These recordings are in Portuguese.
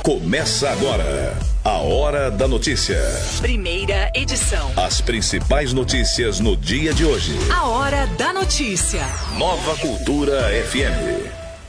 Começa agora a Hora da Notícia. Primeira edição. As principais notícias no dia de hoje. A Hora da Notícia. Nova Cultura FM.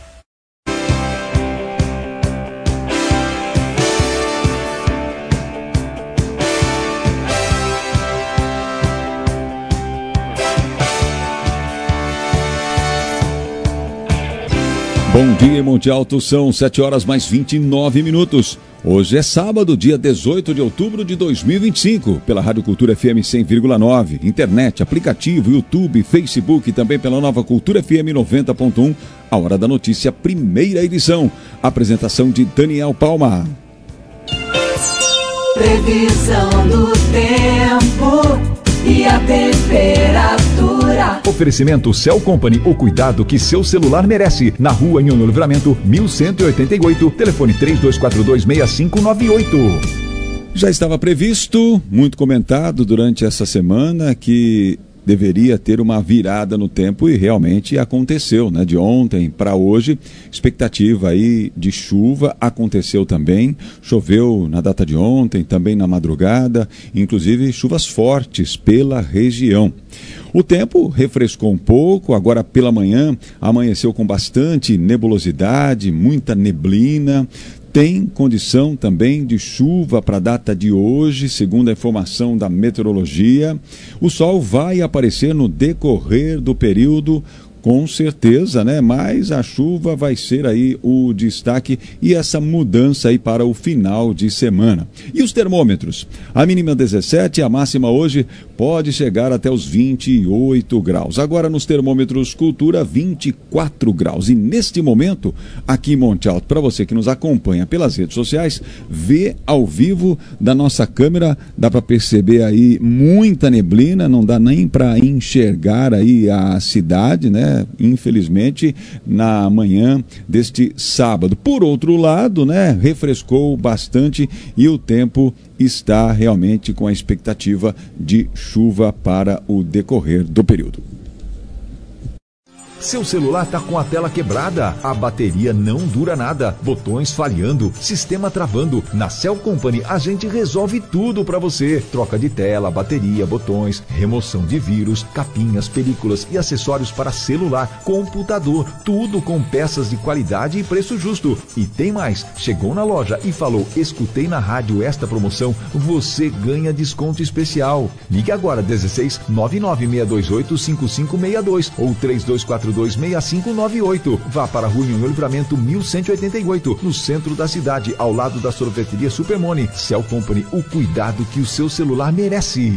Bom dia em Monte Alto, são 7 horas mais 29 minutos. Hoje é sábado, dia 18 de outubro de 2025, pela Rádio Cultura FM 100,9, internet, aplicativo, YouTube, Facebook e também pela Nova Cultura FM 90.1, a Hora da Notícia, primeira edição. Apresentação de Daniel Palma. Previsão do tempo e a temperatura. Oferecimento Cell Company, o cuidado que seu celular merece. Na rua Nhonho Livramento, 1188, telefone 3242-6598. Já estava previsto, muito comentado durante essa semana, que deveria ter uma virada no tempo e realmente aconteceu, né? De ontem para hoje, expectativa aí de chuva, aconteceu também, choveu na data de ontem, também na madrugada, inclusive chuvas fortes pela região. O tempo refrescou um pouco, agora pela manhã amanheceu com bastante nebulosidade, muita neblina. Tem condição também de chuva para a data de hoje, segundo a informação da meteorologia. O sol vai aparecer no decorrer do período, com certeza, né? Mas a chuva vai ser aí o destaque e essa mudança aí para o final de semana. E os termômetros? A mínima 17, a máxima hoje pode chegar até os 28 graus. Agora nos termômetros Cultura, 24 graus. E neste momento, aqui em Monte Alto, para você que nos acompanha pelas redes sociais, vê ao vivo da nossa câmera, dá para perceber aí muita neblina, não dá nem para enxergar aí a cidade, né? Infelizmente, na manhã deste sábado. Por outro lado, né, refrescou bastante e o tempo está realmente com a expectativa de chuva para o decorrer do período. Seu celular tá com a tela quebrada, a bateria não dura nada, botões falhando, sistema travando. Na Cell Company a gente resolve tudo para você. Troca de tela, bateria, botões, remoção de vírus, capinhas, películas e acessórios para celular, computador, tudo com peças de qualidade e preço justo. E tem mais, chegou na loja e falou: escutei na rádio esta promoção, você ganha desconto especial. Ligue agora 16 99628 5562 ou 3242 6598. Vá para a Rua Nhonho Livramento 1188, no centro da cidade, ao lado da sorveteria Supermone. Cell Company, o cuidado que o seu celular merece.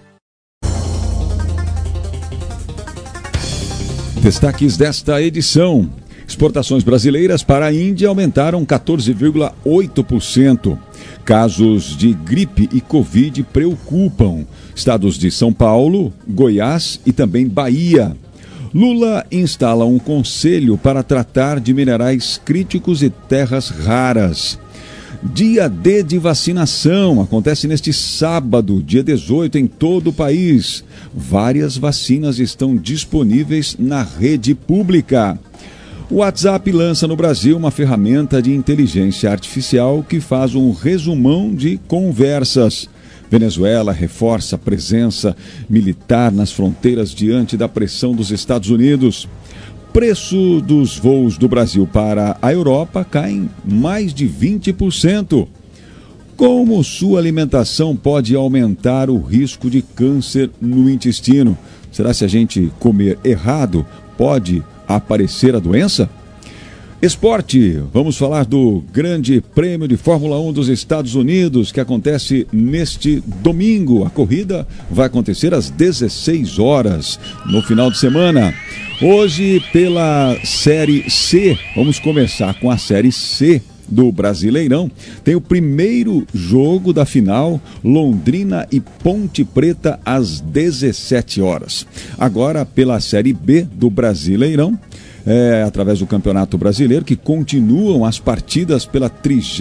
Destaques desta edição. Exportações brasileiras para a Índia aumentaram 14,8%. Casos de gripe e Covid preocupam. Estados de São Paulo, Goiás e também Bahia. Lula instala um conselho para tratar de minerais críticos e terras raras. Dia D de vacinação acontece neste sábado, dia 18, em todo o país. Várias vacinas estão disponíveis na rede pública. O WhatsApp lança no Brasil uma ferramenta de inteligência artificial que faz um resumão de conversas. Venezuela reforça a presença militar nas fronteiras diante da pressão dos Estados Unidos. Preço dos voos do Brasil para a Europa cai mais de 20%. Como sua alimentação pode aumentar o risco de câncer no intestino? Será que se a gente comer errado pode aparecer a doença? Esporte, vamos falar do Grande Prêmio de Fórmula 1 dos Estados Unidos, que acontece neste domingo. A corrida vai acontecer às 16 horas, no final de semana. Hoje, pela Série C, vamos começar com a Série C do Brasileirão. Tem o primeiro jogo da final, Londrina e Ponte Preta, às 17 horas. Agora, pela Série B do Brasileirão, através do Campeonato Brasileiro, que continuam as partidas pela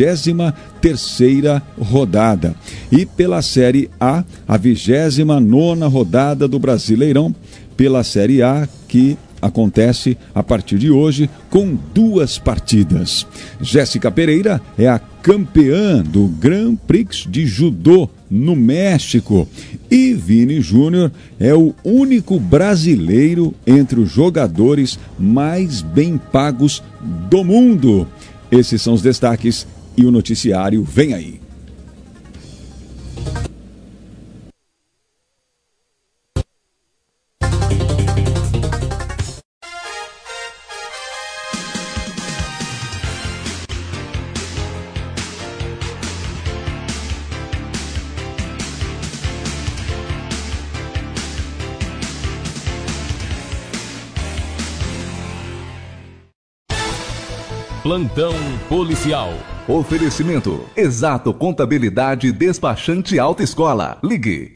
33ª rodada. E pela Série A, a 29ª rodada do Brasileirão, pela Série A, que acontece a partir de hoje com 2 partidas. Jéssica Pereira é a campeã do Grand Prix de Judô no México e Vini Júnior é o único brasileiro entre os jogadores mais bem pagos do mundo. Esses são os destaques e o noticiário vem aí. Plantão policial. Oferecimento: Exato Contabilidade Despachante Autoescola. Ligue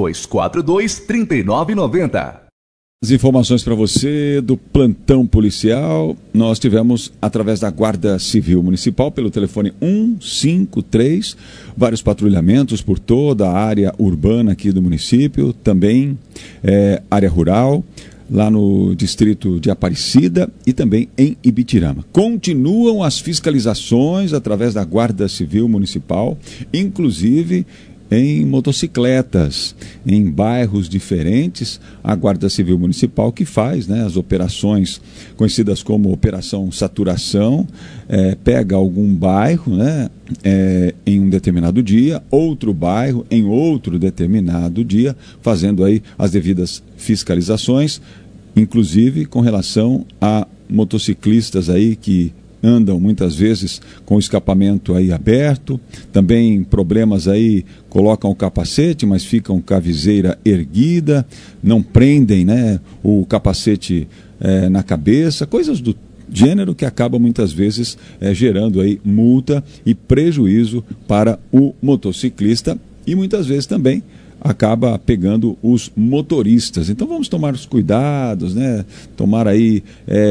3242-3990. As informações para você do plantão policial, nós tivemos através da Guarda Civil Municipal, pelo telefone 153, vários patrulhamentos por toda a área urbana aqui do município, também área rural, lá no distrito de Aparecida e também em Ibitirama. Continuam as fiscalizações através da Guarda Civil Municipal, inclusive em motocicletas, em bairros diferentes, a Guarda Civil Municipal que faz, né, as operações conhecidas como Operação Saturação, pega algum bairro, né, em um determinado dia, outro bairro em outro determinado dia, fazendo aí as devidas fiscalizações, inclusive com relação a motociclistas aí que andam muitas vezes com o escapamento aí aberto, também problemas aí, colocam o capacete, mas ficam com a viseira erguida, não prendem, né, o capacete na cabeça, coisas do gênero que acabam muitas vezes gerando aí multa e prejuízo para o motociclista e muitas vezes também acaba pegando os motoristas. Então vamos tomar os cuidados, né? Tomar aí,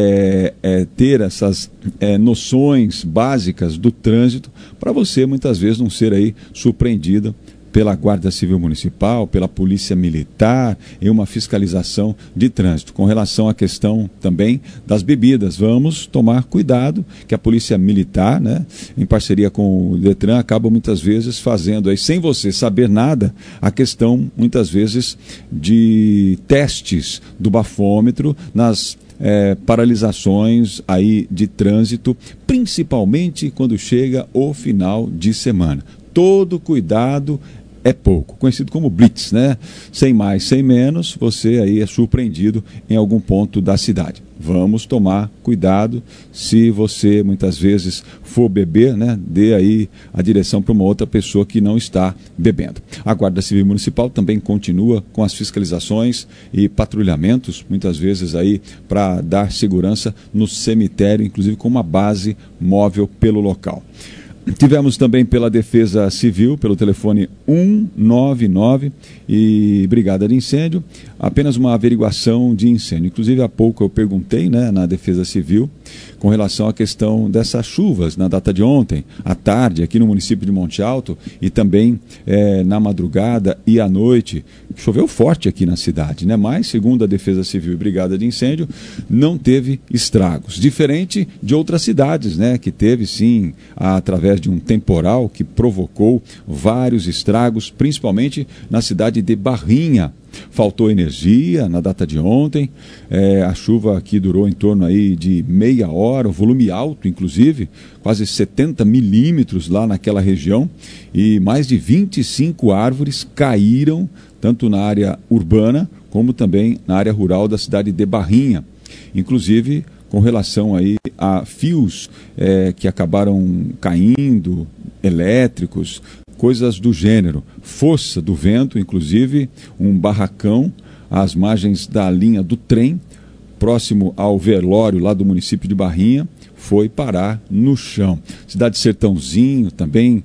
ter essas noções básicas do trânsito para você muitas vezes não ser aí surpreendido pela Guarda Civil Municipal, pela Polícia Militar, em uma fiscalização de trânsito. Com relação à questão também das bebidas, vamos tomar cuidado, que a Polícia Militar, né, em parceria com o Detran, acaba muitas vezes fazendo aí, sem você saber nada, a questão muitas vezes de testes do bafômetro nas paralisações aí de trânsito, principalmente quando chega o final de semana. Todo cuidado é pouco, conhecido como blitz, né? Sem mais, sem menos, você aí é surpreendido em algum ponto da cidade. Vamos tomar cuidado, se você muitas vezes for beber, né? Dê aí a direção para uma outra pessoa que não está bebendo. A Guarda Civil Municipal também continua com as fiscalizações e patrulhamentos, muitas vezes aí para dar segurança no cemitério, inclusive com uma base móvel pelo local. Tivemos também pela Defesa Civil, pelo telefone 199 e Brigada de Incêndio, apenas uma averiguação de incêndio. Inclusive, há pouco eu perguntei, né, na Defesa Civil com relação à questão dessas chuvas na data de ontem, à tarde, aqui no município de Monte Alto e também na madrugada e à noite. Choveu forte aqui na cidade, né? Mas, segundo a Defesa Civil e Brigada de Incêndio, não teve estragos. Diferente de outras cidades, né? Que teve, sim, através de um temporal que provocou vários estragos, principalmente na cidade de Barrinha. Faltou energia na data de ontem, a chuva aqui durou em torno aí de meia hora, um volume alto inclusive, quase 70 milímetros lá naquela região, e mais de 25 árvores caíram, tanto na área urbana como também na área rural da cidade de Barrinha, inclusive com relação aí a fios que acabaram caindo, elétricos, coisas do gênero, força do vento, inclusive um barracão às margens da linha do trem, próximo ao velório lá do município de Barrinha, foi parar no chão. Cidade de Sertãozinho também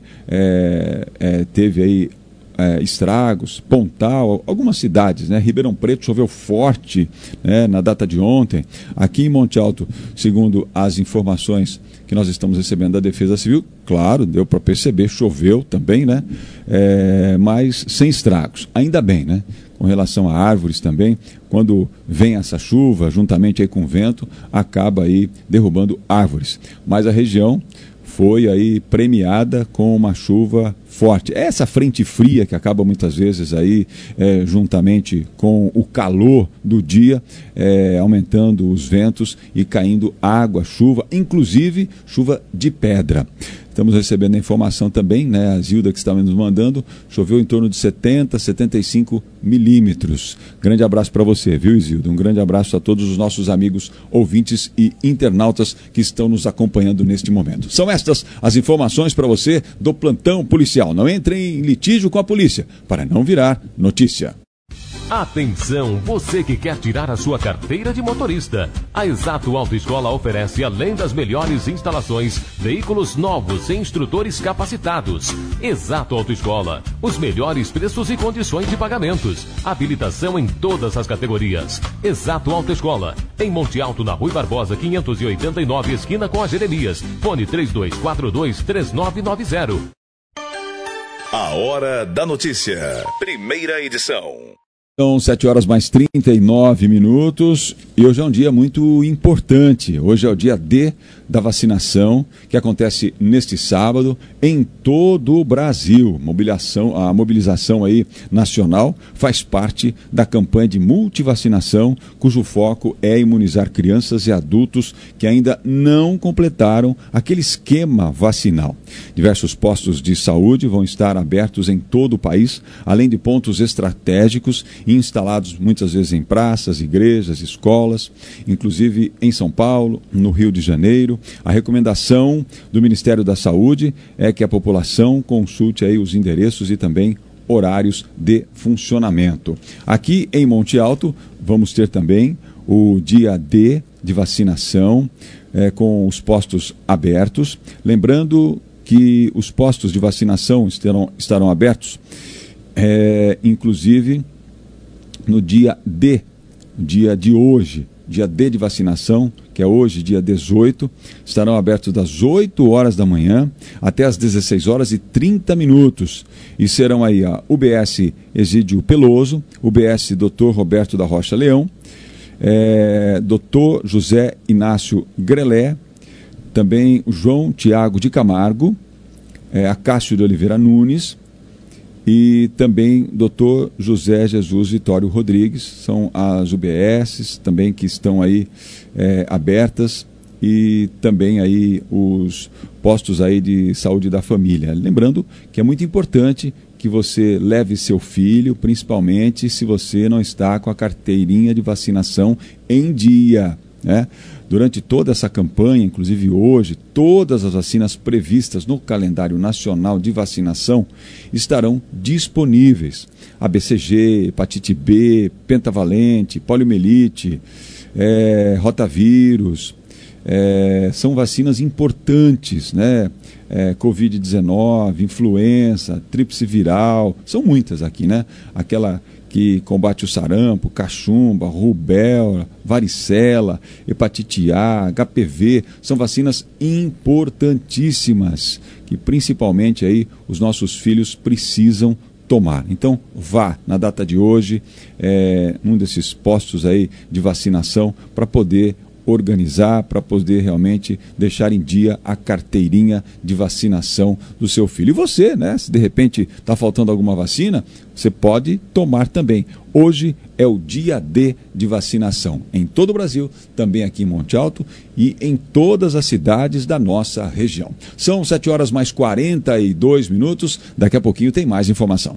teve aí estragos, Pontal, algumas cidades, né? Ribeirão Preto choveu forte, né, na data de ontem. Aqui em Monte Alto, segundo as informações que nós estamos recebendo da Defesa Civil, claro, deu para perceber, choveu também, né? Mas sem estragos, ainda bem, né? Com relação a árvores também, quando vem essa chuva, juntamente aí com o vento, acaba aí derrubando árvores. Mas a região foi aí premiada com uma chuva forte. Essa frente fria que acaba muitas vezes aí, juntamente com o calor do dia, aumentando os ventos e caindo água, chuva, inclusive chuva de pedra. Estamos recebendo a informação também, né, a Zilda que estava nos mandando, choveu em torno de 70, 75 milímetros. Grande abraço para você, viu, Zilda? Um grande abraço a todos os nossos amigos ouvintes e internautas que estão nos acompanhando neste momento. São estas as informações para você do plantão policial. Não entre em litígio com a polícia, para não virar notícia. Atenção, você que quer tirar a sua carteira de motorista. A Exato Autoescola oferece, além das melhores instalações, veículos novos e instrutores capacitados. Exato Autoescola, os melhores preços e condições de pagamentos. Habilitação em todas as categorias. Exato Autoescola, em Monte Alto, na Rui Barbosa, 589, esquina com a Jeremias. Fone 3242-3990. A Hora da Notícia. Primeira edição. São 7 horas mais 39 minutos e hoje é um dia muito importante. Hoje é o dia D da vacinação, que acontece neste sábado em todo o Brasil. A mobilização aí nacional faz parte da campanha de multivacinação, cujo foco é imunizar crianças e adultos que ainda não completaram aquele esquema vacinal. Diversos postos de saúde vão estar abertos em todo o país, além de pontos estratégicos instalados muitas vezes em praças, igrejas, escolas, inclusive em São Paulo, no Rio de Janeiro. A recomendação do Ministério da Saúde é que a população consulte aí os endereços e também horários de funcionamento. Aqui em Monte Alto vamos ter também o dia D de vacinação com os postos abertos. Lembrando que os postos de vacinação estarão abertos, inclusive no dia D, dia de hoje, dia D de vacinação, que é hoje, dia 18, estarão abertos das 8 horas da manhã até as 16 horas e 30 minutos. E serão aí a UBS Egídio Peloso, UBS Dr. Roberto da Rocha Leão, Dr. José Inácio Grelé, também o João Tiago de Camargo, Acácio de Oliveira Nunes, e também Dr. José Jesus Vitório Rodrigues. São as UBSs também que estão aí abertas, e também aí os postos aí de saúde da família. Lembrando que é muito importante que você leve seu filho, principalmente se você não está com a carteirinha de vacinação em dia, né? Durante toda essa campanha, inclusive hoje, todas as vacinas previstas no calendário nacional de vacinação estarão disponíveis. A BCG, hepatite B, pentavalente, poliomielite, rotavírus, são vacinas importantes, né? Covid-19, influenza, tríplice viral, são muitas aqui, né? Aquela que combate o sarampo, cachumba, rubéola, varicela, hepatite A, HPV, são vacinas importantíssimas que principalmente aí os nossos filhos precisam tomar. Então vá na data de hoje num desses postos aí de vacinação para poder organizar, para poder realmente deixar em dia a carteirinha de vacinação do seu filho. E você, né, se de repente está faltando alguma vacina, você pode tomar também. Hoje é o dia D de vacinação em todo o Brasil, também aqui em Monte Alto e em todas as cidades da nossa região. São 7 horas mais 42 minutos, daqui a pouquinho tem mais informação.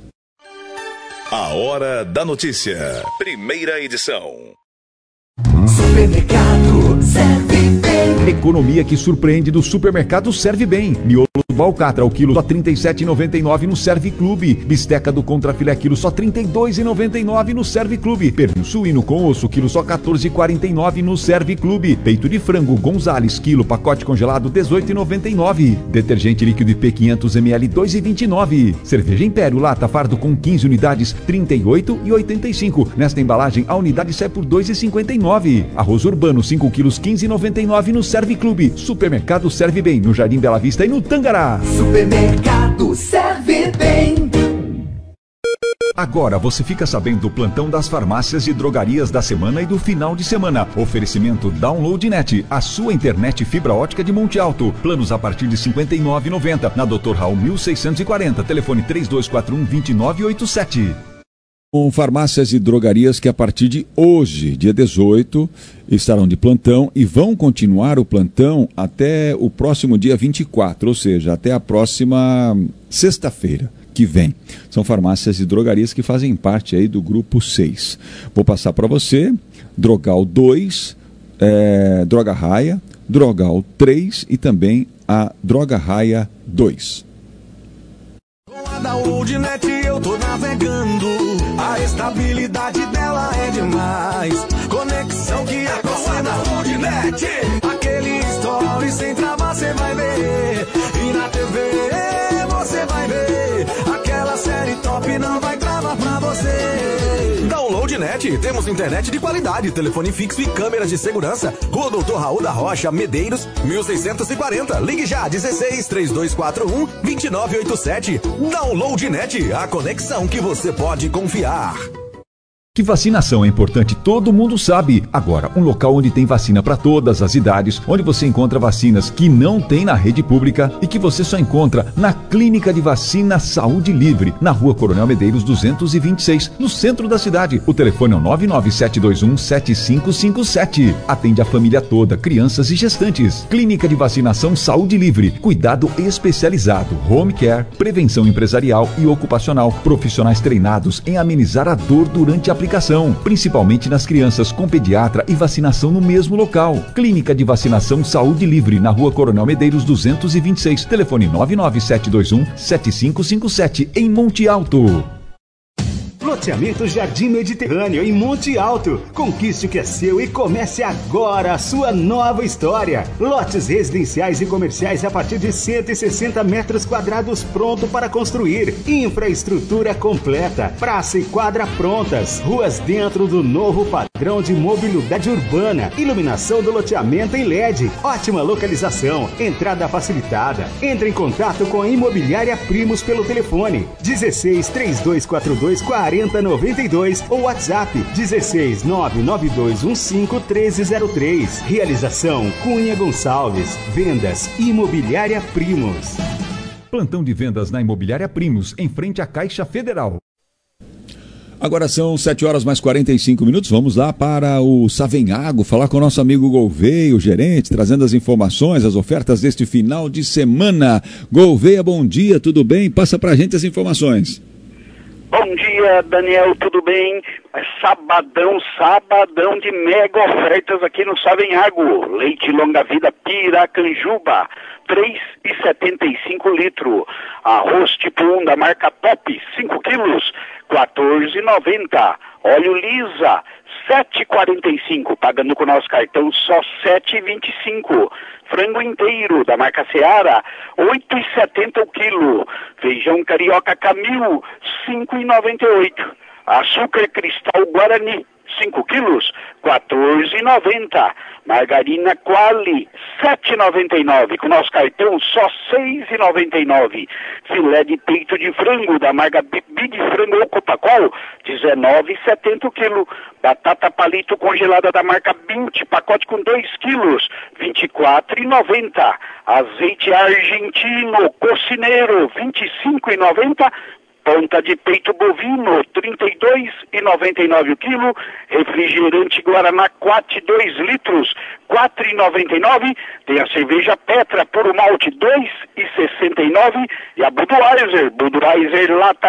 A Hora da Notícia, primeira edição. Supermercado Serve Bem. Economia que surpreende do Supermercado Serve Bem. Miolo do Alcatra, o quilo só R$ 37,99 no Serve Clube. Bisteca do Contrafilé, quilo só R$ 32,99 no Serve Clube. Pernil suíno com osso, quilo só R$ 14,49 no Serve Clube. Peito de frango Gonzales, quilo, pacote congelado R$ 18,99. Detergente líquido IP 500 ml, R$ 2,29. Cerveja Império, lata fardo com 15 unidades, R$ 38,85. Nesta embalagem, a unidade sai por R$ 2,59. Arroz urbano, 5 quilos, R$ 15,99 no Serve Clube. Supermercado Serve Bem, no Jardim Bela Vista e no Tangará. Supermercado Serve Bem. Agora você fica sabendo do plantão das farmácias e drogarias da semana e do final de semana. Oferecimento DownloadNet, a sua internet fibra ótica de Monte Alto. Planos a partir de R$ 59,90. Na Dr. Raul 1640, telefone 3241-2987. Com farmácias e drogarias que a partir de hoje, dia 18, estarão de plantão e vão continuar o plantão até o próximo dia 24, ou seja, até a próxima sexta-feira que vem. São farmácias e drogarias que fazem parte aí do grupo 6. Vou passar para você: Drogal 2, Droga Raia, Drogal 3 e também a Droga Raia 2. Da Oldnet eu tô navegando, a estabilidade dela é demais. Conexão que é com a da Oldnet, aquele story sem travar cê vai ver. E na TV você vai ver, aquela série top não vai travar pra você. Downloadnet, temos internet de qualidade, telefone fixo e câmeras de segurança. Rua Doutor Raul da Rocha, Medeiros, 1640. Ligue já, 16-3241-2987. Downloadnet, a conexão que você pode confiar. Que vacinação é importante, todo mundo sabe. Agora, um local onde tem vacina para todas as idades, onde você encontra vacinas que não tem na rede pública e que você só encontra na Clínica de Vacina Saúde Livre, na Rua Coronel Medeiros 226, no centro da cidade. O telefone é o 99721-7557. Atende a família toda, crianças e gestantes. Clínica de Vacinação Saúde Livre, cuidado especializado, home care, prevenção empresarial e ocupacional, profissionais treinados em amenizar a dor durante a aplicação, principalmente nas crianças, com pediatra e vacinação no mesmo local. Clínica de Vacinação Saúde Livre, na Rua Coronel Medeiros 226, telefone 99721-7557, em Monte Alto. Loteamento Jardim Mediterrâneo, em Monte Alto. Conquiste o que é seu e comece agora a sua nova história. Lotes residenciais e comerciais a partir de 160 metros quadrados pronto para construir. Infraestrutura completa, praça e quadra prontas. Ruas dentro do novo padrão de mobilidade urbana. Iluminação do loteamento em LED. Ótima localização, entrada facilitada. Entre em contato com a Imobiliária Primos pelo telefone 16-3242-4092 ou WhatsApp 16-99215-1303. Realização Cunha Gonçalves. Vendas Imobiliária Primos. Plantão de vendas na Imobiliária Primos, em frente à Caixa Federal. Agora são 7h mais 45. Vamos lá para o Savenhago, falar com o nosso amigo Gouveia, o gerente, trazendo as informações, as ofertas deste final de semana. Gouveia, bom dia, tudo bem? Passa pra gente as informações. Bom dia, Daniel, tudo bem? Sabadão de mega ofertas aqui no Savenhago. Leite longa-vida Piracanjuba, 3,75 litros. Arroz tipo 1 da marca Top, 5 quilos, 14,90. Óleo Lisa, 7,45. Pagando com o nosso cartão só 7,25. Frango inteiro da marca Seara, 8,70 o quilo. Feijão carioca Camil, 5,98. Açúcar cristal Guarani, 5 quilos, 14,90. Margarina Quali, 7,99. Com nosso cartão, só 6,99. Filé de peito de frango da marca Big Frango ou Copacol, 19,70 o quilo. Batata palito congelada da marca Bint, pacote com 2 quilos, 24,90. Azeite argentino Cocineiro, 25,90. Ponta de peito bovino, 32,99 o quilo. Refrigerante Guaraná Quat, 2 litros, 4,99. Tem a cerveja Petra Puro Malte, 2,69. E a Budweiser Lata,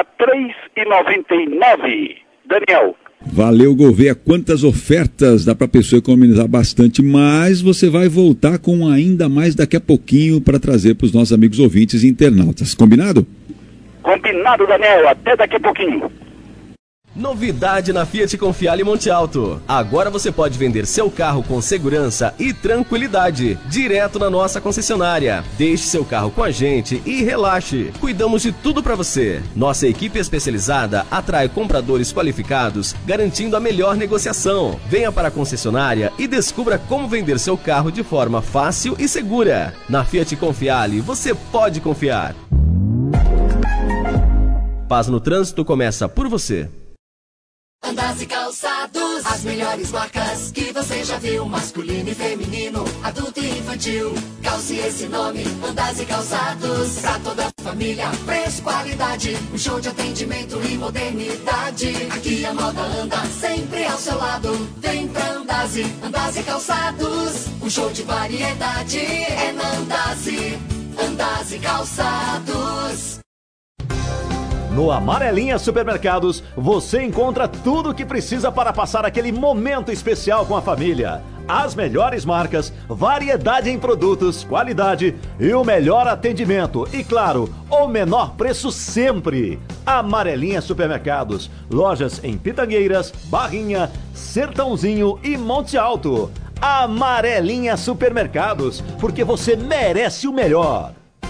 3,99. Daniel. Valeu, Gouveia. Quantas ofertas, dá para a pessoa economizar bastante, mas você vai voltar com ainda mais daqui a pouquinho para trazer para os nossos amigos ouvintes e internautas. Combinado? Combinado, Daniel. Até daqui a pouquinho. Novidade na Fiat Confiale Monte Alto. Agora você pode vender seu carro com segurança e tranquilidade, direto na nossa concessionária. Deixe seu carro com a gente e relaxe. Cuidamos de tudo para você. Nossa equipe especializada atrai compradores qualificados, garantindo a melhor negociação. Venha para a concessionária e descubra como vender seu carro de forma fácil e segura. Na Fiat Confiale, você pode confiar. Paz no trânsito começa por você. Andas e Calçados, as melhores marcas que você já viu, masculino e feminino, adulto e infantil. Calce esse nome, Andas e Calçados, pra toda a família, preço, qualidade, um show de atendimento e modernidade. Aqui a moda anda sempre ao seu lado, vem pra Andas e Calçados, um show de variedade é na Andas e Calçados. No Amarelinha Supermercados, você encontra tudo o que precisa para passar aquele momento especial com a família. As melhores marcas, variedade em produtos, qualidade e o melhor atendimento. E claro, o menor preço sempre. Amarelinha Supermercados, lojas em Pitangueiras, Barrinha, Sertãozinho e Monte Alto. Amarelinha Supermercados, porque você merece o melhor.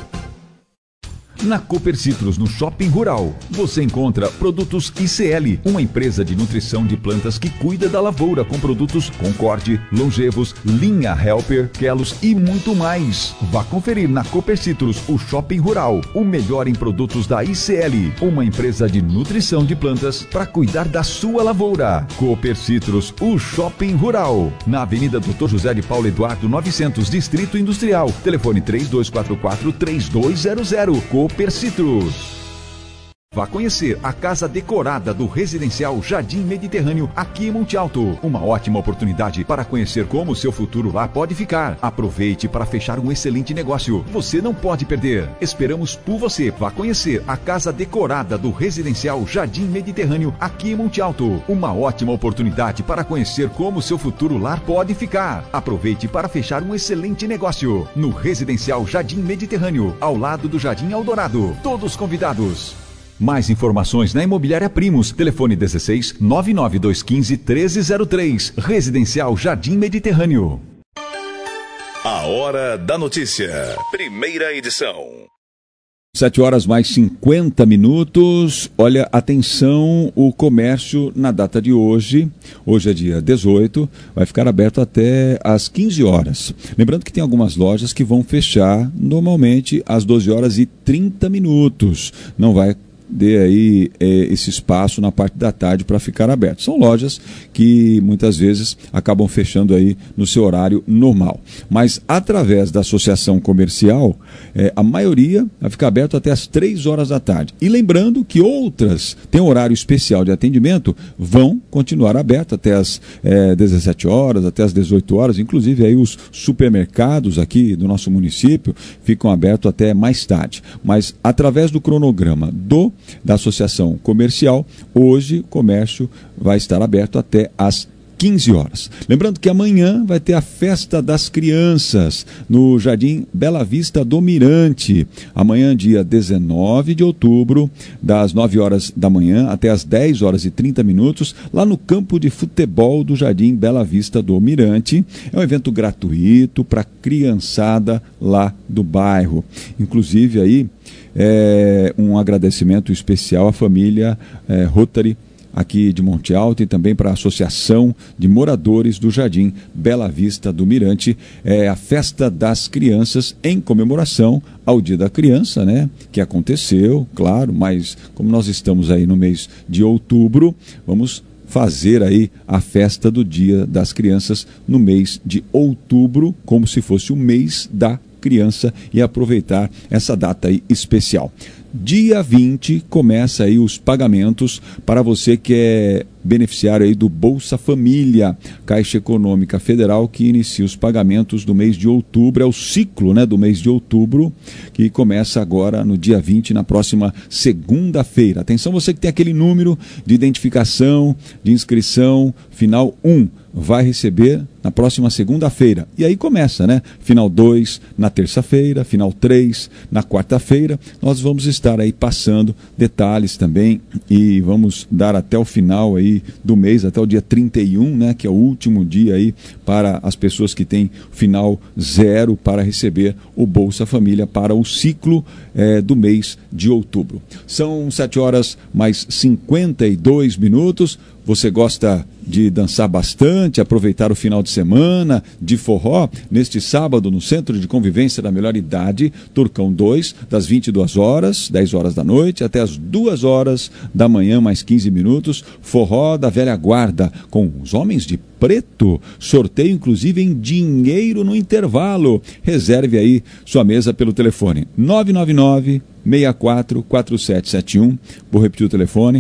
Na Cooper Citrus, no Shopping Rural, você encontra produtos ICL, uma empresa de nutrição de plantas que cuida da lavoura com produtos Concorde, Longevos, Linha Helper, Kelos e muito mais. Vá conferir na Cooper Citrus, o Shopping Rural, o melhor em produtos da ICL, uma empresa de nutrição de plantas para cuidar da sua lavoura. Cooper Citrus, o Shopping Rural, na Avenida Dr. José de Paulo Eduardo 900, Distrito Industrial. Telefone 3244-3200. Cooper Citrus. Vá conhecer a casa decorada do Residencial Jardim Mediterrâneo aqui em Monte Alto. Uma ótima oportunidade para conhecer como o seu futuro lá pode ficar. Aproveite para fechar um excelente negócio. Você não pode perder. Esperamos por você. Vá conhecer a casa decorada do Residencial Jardim Mediterrâneo aqui em Monte Alto. Uma ótima oportunidade para conhecer como o seu futuro lar pode ficar. Aproveite para fechar um excelente negócio. No Residencial Jardim Mediterrâneo, ao lado do Jardim Eldorado. Todos convidados. Mais informações na Imobiliária Primos. Telefone 16 99215 1303. Residencial Jardim Mediterrâneo. A Hora da Notícia. Primeira edição. 7 horas mais 50 minutos. Olha, atenção, o comércio na data de hoje é dia 18, vai ficar aberto até às 15 horas. Lembrando que tem algumas lojas que vão fechar normalmente às 12 horas e 30 minutos. Não vai dê aí esse espaço na parte da tarde para ficar aberto. São lojas que muitas vezes acabam fechando aí no seu horário normal. Mas através da associação comercial, a maioria vai ficar aberto até as 3 horas da tarde. E lembrando que outras têm horário especial de atendimento, vão continuar aberto até as 17 horas, até as 18 horas. Inclusive aí os supermercados aqui do nosso município ficam abertos até mais tarde. Mas através do cronograma da associação comercial, hoje o comércio vai estar aberto até às 15 horas. Lembrando que amanhã vai ter a Festa das Crianças no Jardim Bela Vista do Mirante. Amanhã, dia 19 de outubro, das 9 horas da manhã até as 10 horas e 30 minutos, lá no campo de futebol do Jardim Bela Vista do Mirante. É um evento gratuito para criançada lá do bairro. Inclusive aí, um agradecimento especial à família Rotary aqui de Monte Alto e também para a Associação de Moradores do Jardim Bela Vista do Mirante. É a Festa das Crianças em comemoração ao Dia da Criança, né? Que aconteceu, claro, mas como nós estamos aí no mês de outubro, vamos fazer aí a festa do Dia das Crianças no mês de outubro, como se fosse o mês da criança, e aproveitar essa data aí especial. Dia 20 começa aí os pagamentos para você que é beneficiário aí do Bolsa Família, Caixa Econômica Federal, que inicia os pagamentos do mês de outubro. É o ciclo, né, do mês de outubro, que começa agora no dia 20, na próxima segunda-feira. Atenção, você que tem aquele número de identificação, de inscrição, final 1, vai receber na próxima segunda-feira. E aí começa, né? Final 2 na terça-feira, final 3 na quarta-feira. Nós vamos estar aí passando detalhes também e vamos dar até o final aí do mês, até o dia 31, né? Que é o último dia aí para as pessoas que têm final 0 para receber o Bolsa Família para o ciclo do mês de outubro. São 7 horas mais 52 minutos. Você gosta de dançar bastante, aproveitar o final de semana de forró, neste sábado no Centro de Convivência da Melhor Idade, Turcão 2, das 22 horas, 10 horas da noite, até as 2 horas da manhã, mais 15 minutos, forró da velha guarda, com os homens de preto, sorteio inclusive em dinheiro no intervalo. Reserve aí sua mesa pelo telefone 999-644771. Vou repetir o telefone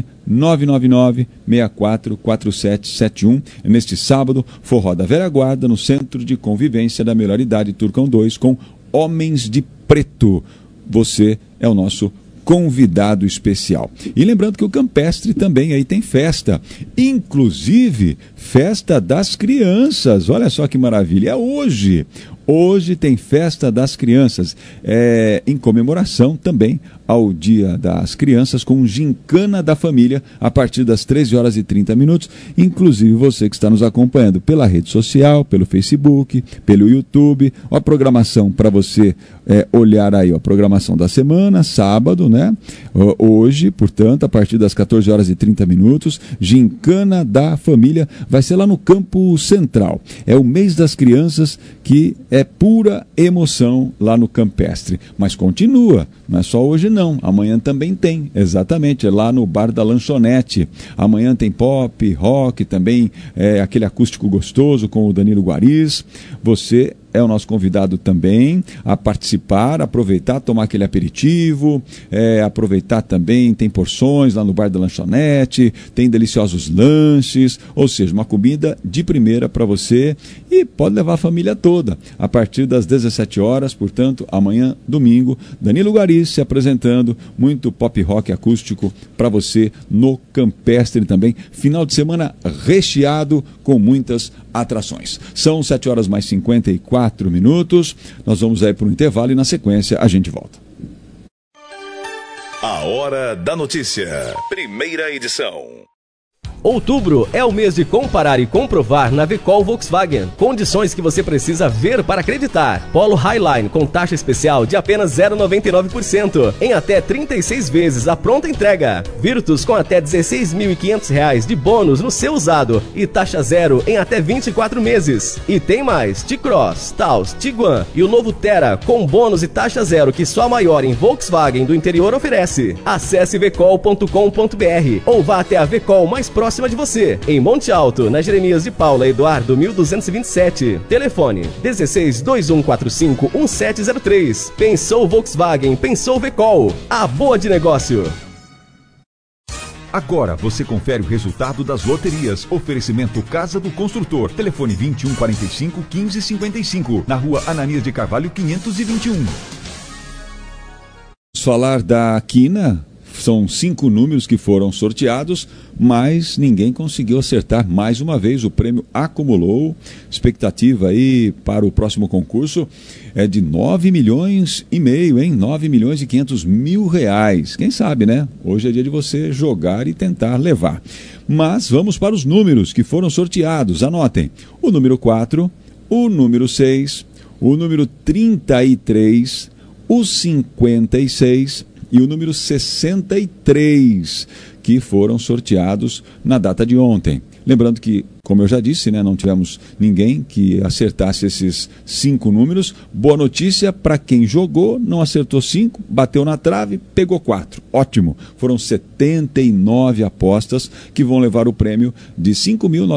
999-644771. Neste sábado, forró da velha guarda no Centro de Convivência da Melhor Idade, Turcão 2, com homens de preto. Você é o nosso convidado especial. E lembrando que o Campestre também aí tem festa, inclusive festa das crianças. Olha só que maravilha, é hoje. Hoje tem festa das crianças, em comemoração também ao Dia das Crianças, com gincana da família, a partir das 13 horas e 30 minutos. Inclusive você que está nos acompanhando pela rede social, pelo Facebook, pelo YouTube. A programação para você olhar aí, a programação da semana, sábado, né? Hoje, portanto, a partir das 14 horas e 30 minutos, gincana da família, vai ser lá no Campo Central. É o mês das crianças, que é pura emoção lá no Campestre. Mas continua, não é só hoje não, amanhã também tem, exatamente, é lá no Bar da Lanchonete. Amanhã tem pop, rock, também aquele acústico gostoso com o Danilo Guariz. Você é o nosso convidado também a participar, aproveitar, tomar aquele aperitivo, aproveitar também, tem porções lá no Bar da Lanchonete, tem deliciosos lanches, ou seja, uma comida de primeira para você, e pode levar a família toda, a partir das 17 horas, portanto, amanhã, domingo, Danilo Guariz se apresentando, muito pop rock acústico para você no Campestre também, final de semana recheado com muitas atrações. São 7 horas mais 54 minutos, nós vamos aí para o intervalo e na sequência a gente volta. A Hora da Notícia, primeira edição. Outubro é o mês de comparar e comprovar na Vecol Volkswagen. Condições que você precisa ver para acreditar. Polo Highline com taxa especial de apenas 0,99% em até 36 vezes a pronta entrega. Virtus com até R$ 16.500 de bônus no seu usado e taxa zero em até 24 meses. E tem mais: T-Cross, Taos, Tiguan e o novo Terra com bônus e taxa zero que só a maior em Volkswagen do interior oferece. Acesse vecol.com.br ou vá até a Vecol mais próxima de você, em Monte Alto, na Jeremias de Paula Eduardo 1227. Telefone 16 2145 1703. Pensou Volkswagen, pensou Vecol. A boa de negócio. Agora você confere o resultado das loterias. Oferecimento Casa do Construtor. Telefone 2145 1555. Na rua Ananias de Carvalho 521. Vamos falar da Quina. São 5 números que foram sorteados, mas ninguém conseguiu acertar mais uma vez. O prêmio acumulou. Expectativa aí para o próximo concurso é de 9 milhões e meio, hein? 9 milhões e 500 mil reais. Quem sabe, né? Hoje é dia de você jogar e tentar levar. Mas vamos para os números que foram sorteados. Anotem: o número 4, o número 6, o número 33, o 56 e o número 63, que foram sorteados na data de ontem. Lembrando que, como eu já disse, né, não tivemos ninguém que acertasse esses 5 números. Boa notícia para quem jogou, não acertou 5, bateu na trave, pegou 4. Ótimo! Foram 79 apostas que vão levar o prêmio de R$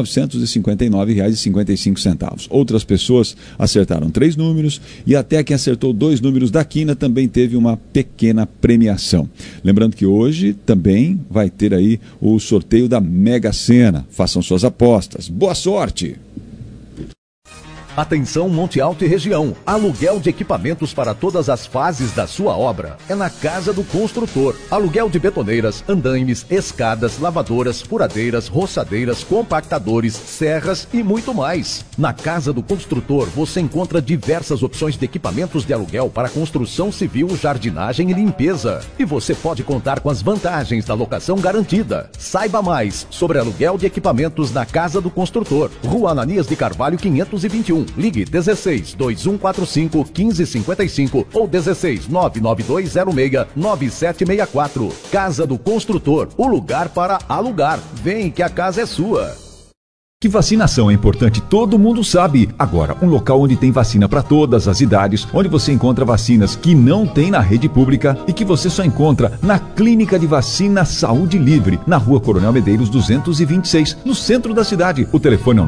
5.959,55. Outras pessoas acertaram 3 números e até quem acertou 2 números da Quina também teve uma pequena premiação. Lembrando que hoje também vai ter aí o sorteio da Mega Sena. Façam suas apostas. Boa sorte! Atenção Monte Alto e região. Aluguel de equipamentos para todas as fases da sua obra é na Casa do Construtor. Aluguel de betoneiras, andaimes, escadas, lavadoras, furadeiras, roçadeiras, compactadores, serras e muito mais. Na Casa do Construtor você encontra diversas opções de equipamentos de aluguel para construção civil, jardinagem e limpeza. E você pode contar com as vantagens da locação garantida. Saiba mais sobre aluguel de equipamentos na Casa do Construtor. Rua Ananias de Carvalho 521. Ligue 16 2145 1555 ou 16 99206 9764. Casa do Construtor, o lugar para alugar. Vem que a casa é sua. Que vacinação é importante, todo mundo sabe. Agora, um local onde tem vacina para todas as idades, onde você encontra vacinas que não tem na rede pública e que você só encontra na Clínica de Vacina Saúde Livre, na Rua Coronel Medeiros 226, no centro da cidade. O telefone é o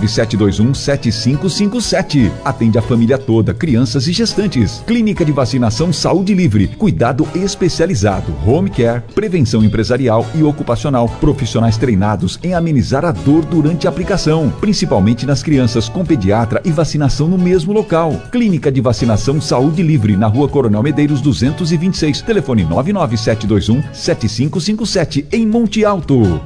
997217557. Atende a família toda, crianças e gestantes. Clínica de Vacinação Saúde Livre, cuidado especializado, home care, prevenção empresarial e ocupacional, profissionais treinados em amenizar a dor durante a aplicação, principalmente nas crianças, com pediatra e vacinação no mesmo local. Clínica de Vacinação Saúde Livre, na Rua Coronel Medeiros 226, telefone 997217557, em Monte Alto.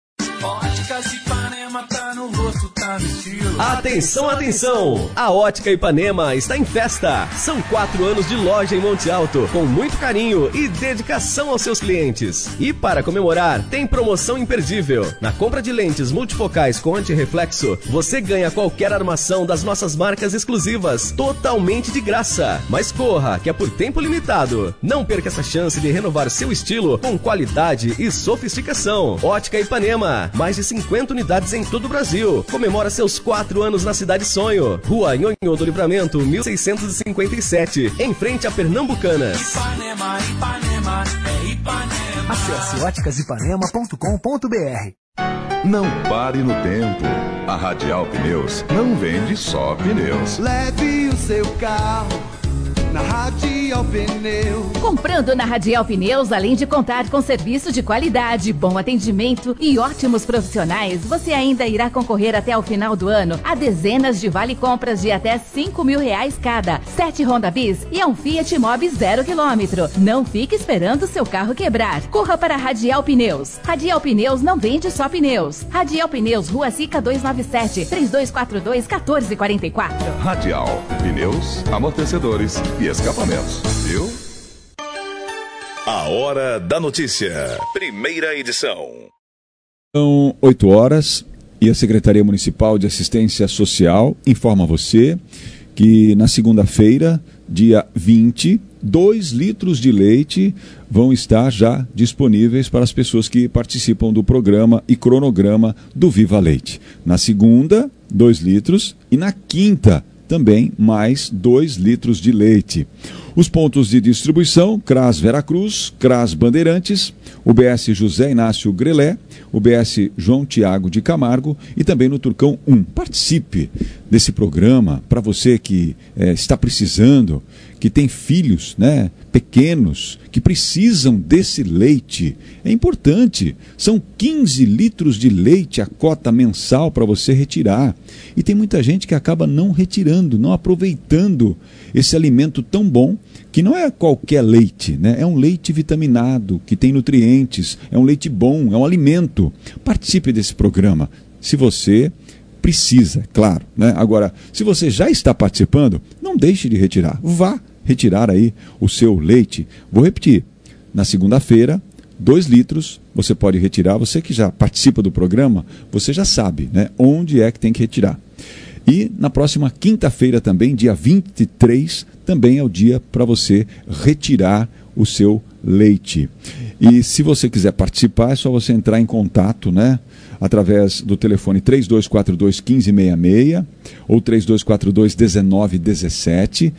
Atenção, atenção! A Ótica Ipanema está em festa. São 4 anos de loja em Monte Alto, com muito carinho e dedicação aos seus clientes. E para comemorar, tem promoção imperdível. Na compra de lentes multifocais com antirreflexo, você ganha qualquer armação das nossas marcas exclusivas, totalmente de graça. Mas corra, que é por tempo limitado. Não perca essa chance de renovar seu estilo com qualidade e sofisticação. Ótica Ipanema, mais de 50 unidades em todo o Brasil. Comemora seus 4 anos na Cidade Sonho. Rua Nhonhô do Livramento, 1657, em frente a Pernambucanas. Ipanema, Ipanema, é Ipanema. Acesse óticasipanema.com.br. Não pare no tempo. A Radial Pneus não vende só pneus. Leve o seu carro na Radial Pneus. Comprando na Radial Pneus, além de contar com serviço de qualidade, bom atendimento e ótimos profissionais, você ainda irá concorrer até o final do ano a dezenas de vale-compras de até R$5.000 cada, 7 Honda Bis e um Fiat Mobi 0 km. Não fique esperando seu carro quebrar. Corra para a Radial Pneus. Radial Pneus não vende só pneus. Radial Pneus, Rua Sica 297, 3242-1444. Radial Pneus, amortecedores e escapamentos, viu? A Hora da Notícia, primeira edição. São 8 horas e a Secretaria Municipal de Assistência Social informa você que na segunda-feira, dia 20, 2 litros de leite vão estar já disponíveis para as pessoas que participam do programa e cronograma do Viva Leite. Na segunda, 2 litros e na quinta, também mais 2 litros de leite. Os pontos de distribuição: CRAS Veracruz, CRAS Bandeirantes, UBS José Inácio Grelé, UBS João Tiago de Camargo e também no Turcão 1. Participe desse programa para você que está precisando, que tem filhos, né, pequenos, que precisam desse leite. É importante, são 15 litros de leite a cota mensal para você retirar. E tem muita gente que acaba não retirando, não aproveitando esse alimento tão bom, que não é qualquer leite, né? É um leite vitaminado, que tem nutrientes, é um leite bom, é um alimento. Participe desse programa, se você precisa, claro, né? Agora, se você já está participando, não deixe de retirar. Vá retirar aí o seu leite. Vou repetir, na segunda-feira, 2 litros, você pode retirar. Você que já participa do programa, você já sabe, né, onde é que tem que retirar. E na próxima quinta-feira também, dia 23, também é o dia para você retirar o seu leite. E se você quiser participar, é só você entrar em contato, né, através do telefone 3242-1566 ou 3242-1917,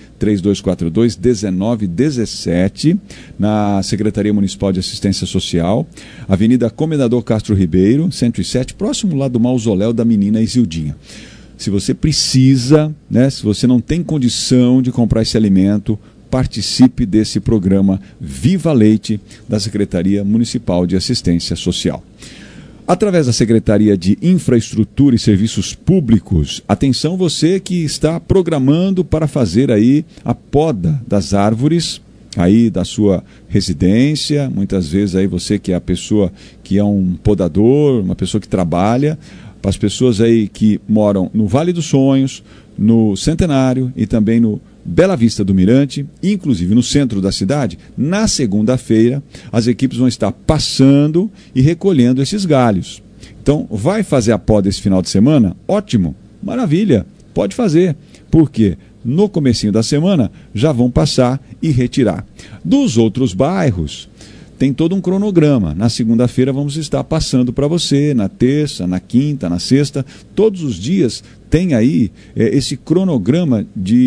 3242-1917, na Secretaria Municipal de Assistência Social, Avenida Comendador Castro Ribeiro, 107, próximo lá do mausoléu da menina Isildinha. Se você precisa, né, se você não tem condição de comprar esse alimento, participe desse programa Viva Leite da Secretaria Municipal de Assistência Social. Através da Secretaria de Infraestrutura e Serviços Públicos, atenção você que está programando para fazer aí a poda das árvores aí da sua residência. Muitas vezes aí você que é a pessoa que é um podador, uma pessoa que trabalha, para as pessoas aí que moram no Vale dos Sonhos, no Centenário e também no Bela Vista do Mirante, inclusive no centro da cidade, na segunda-feira as equipes vão estar passando e recolhendo esses galhos. Então, vai fazer a poda esse final de semana? Ótimo, maravilha, pode fazer, porque no comecinho da semana já vão passar e retirar. Dos outros bairros, tem todo um cronograma. Na segunda-feira vamos estar passando para você, na terça, na quinta, na sexta, todos os dias tem aí esse cronograma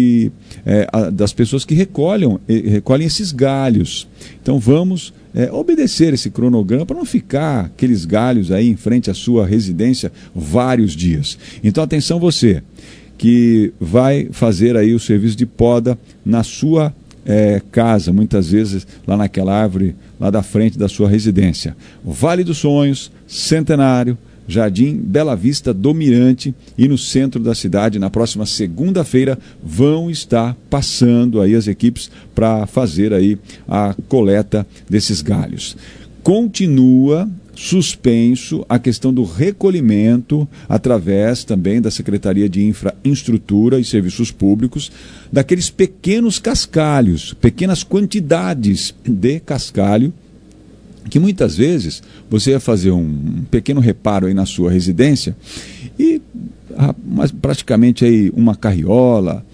das pessoas que recolhem esses galhos. Então vamos obedecer esse cronograma para não ficar aqueles galhos aí em frente à sua residência vários dias. Então atenção você que vai fazer aí o serviço de poda na sua casa, muitas vezes lá naquela árvore lá da frente da sua residência. Vale dos Sonhos, Centenário, Jardim Bela Vista do Mirante e no centro da cidade, na próxima segunda-feira, vão estar passando aí as equipes para fazer aí a coleta desses galhos. Continua suspenso a questão do recolhimento, através também da Secretaria de Infraestrutura e Serviços Públicos, daqueles pequenos cascalhos, pequenas quantidades de cascalho, que muitas vezes você ia fazer um pequeno reparo aí na sua residência e mas praticamente aí uma carriola,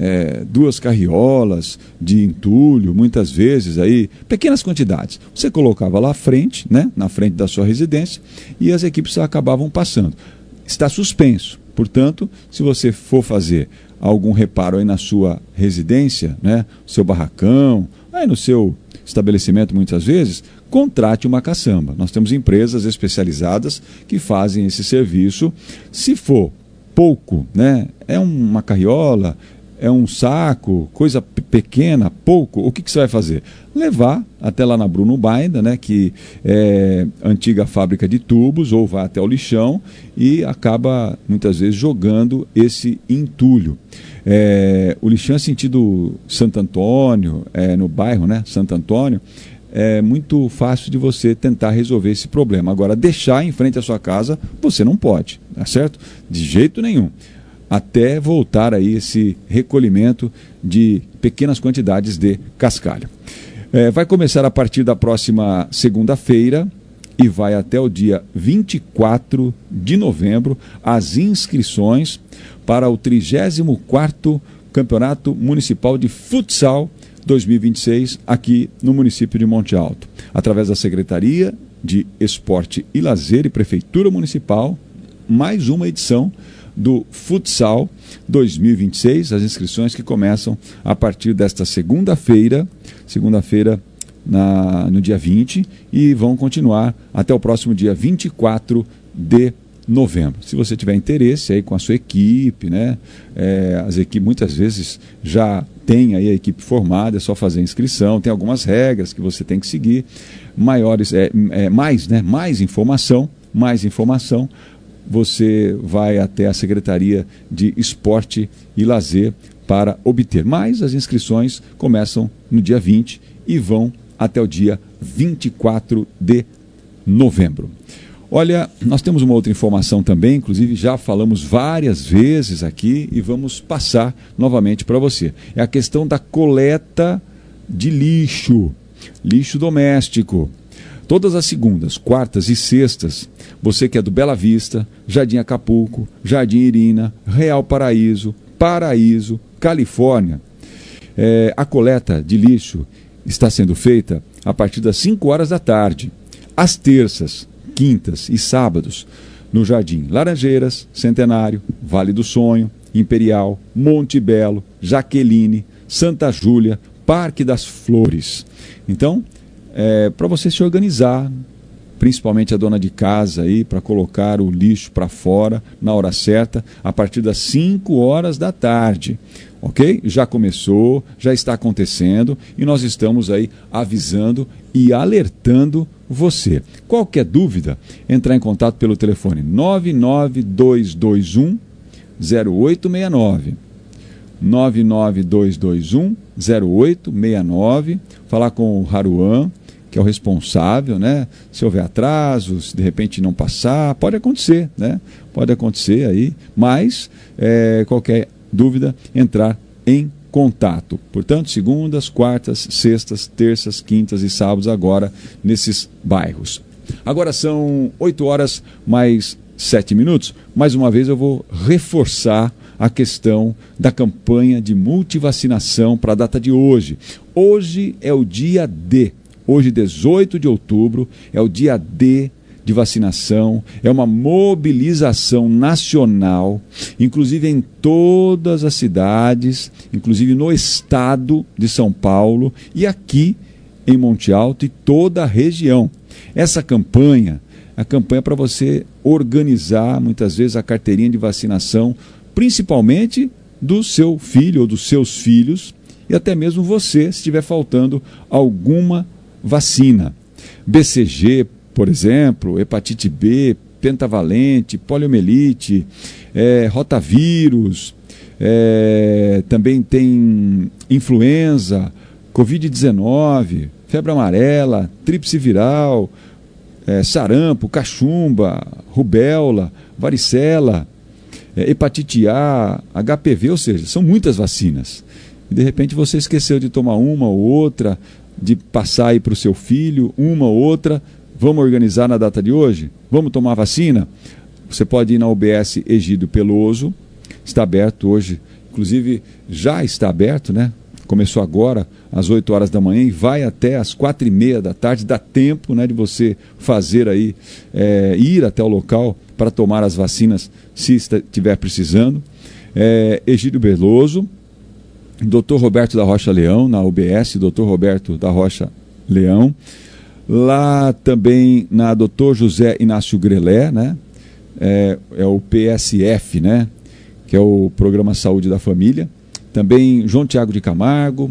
2 carriolas de entulho, muitas vezes aí pequenas quantidades. Você colocava lá à frente, né, na frente da sua residência, e as equipes acabavam passando. Está suspenso. Portanto, se você for fazer algum reparo aí na sua residência, né, seu barracão, aí no seu estabelecimento muitas vezes, contrate uma caçamba. Nós temos empresas especializadas que fazem esse serviço. Se for pouco, né, é uma carriola, é um saco, coisa pequena, pouco, o que você vai fazer? Levar até lá na Bruno Baida, né, que é antiga fábrica de tubos, ou vai até o lixão e acaba muitas vezes jogando esse entulho. O lixão é sentido Santo Antônio, no bairro, né, Santo Antônio, é muito fácil de você tentar resolver esse problema. Agora, deixar em frente à sua casa, você não pode, tá certo? De jeito nenhum. Até voltar aí esse recolhimento de pequenas quantidades de cascalho. Vai começar a partir da próxima segunda-feira e vai até o dia 24 de novembro as inscrições para o 34º Campeonato Municipal de Futsal 2026 aqui no município de Monte Alto. Através da Secretaria de Esporte e Lazer e Prefeitura Municipal, mais uma edição do Futsal 2026, as inscrições que começam a partir desta segunda-feira no dia 20 e vão continuar até o próximo dia 24 de novembro. Se você tiver interesse aí com a sua equipe, né, as equipes muitas vezes já tem aí a equipe formada, é só fazer a inscrição, tem algumas regras que você tem que seguir, mais informação, você vai até a Secretaria de Esporte e Lazer para obter. Mas as inscrições começam no dia 20 e vão até o dia 24 de novembro. Olha, nós temos uma outra informação também, inclusive já falamos várias vezes aqui e vamos passar novamente para você. É a questão da coleta de lixo doméstico. Todas as segundas, quartas e sextas, você que é do Bela Vista, Jardim Acapulco, Jardim Irina, Real Paraíso, Califórnia, a coleta de lixo está sendo feita a partir das 5 horas da tarde, às terças, quintas e sábados, no Jardim Laranjeiras, Centenário, Vale do Sonho, Imperial, Monte Belo, Jaqueline, Santa Júlia, Parque das Flores. Então, para você se organizar, principalmente a dona de casa aí, para colocar o lixo para fora na hora certa, a partir das 5 horas da tarde, ok? Já começou, já está acontecendo e nós estamos aí avisando e alertando você. Qualquer dúvida, entrar em contato pelo telefone 99221 0869. 99221 0869, falar com o Haruan, que é o responsável, né? Se houver atraso, se de repente não passar, pode acontecer, né? Pode acontecer aí, mas qualquer dúvida, entrar em contato. Portanto, segundas, quartas, sextas, terças, quintas e sábados agora nesses bairros. Agora são 8 horas mais 7 minutos. Mais uma vez eu vou reforçar a questão da campanha de multivacinação para a data de hoje. Hoje é o dia D. Hoje, 18 de outubro, é o dia D de vacinação, é uma mobilização nacional, inclusive em todas as cidades, inclusive no estado de São Paulo e aqui em Monte Alto e toda a região. Essa campanha, a campanha para você organizar muitas vezes a carteirinha de vacinação, principalmente do seu filho ou dos seus filhos e até mesmo você, se estiver faltando alguma vacina. BCG, por exemplo, hepatite B, pentavalente, poliomielite, rotavírus, também tem influenza, Covid-19, febre amarela, tríplice viral, sarampo, cachumba, rubéola, varicela, hepatite A, HPV, ou seja, são muitas vacinas. E de repente você esqueceu de tomar uma ou outra, de passar aí para o seu filho, uma ou outra. Vamos organizar na data de hoje? Vamos tomar vacina? Você pode ir na UBS Egídio Peloso, está aberto hoje, inclusive já está aberto, né? Começou agora às 8 horas da manhã e vai até às 4h30 da tarde, dá tempo, né, de você fazer aí, ir até o local para tomar as vacinas se estiver precisando. Egídio Peloso, Dr. Roberto da Rocha Leão, na UBS, Dr. Roberto da Rocha Leão. Lá também na Dr. José Inácio Grelé, né? É o PSF, né? Que é o Programa Saúde da Família. Também João Tiago de Camargo,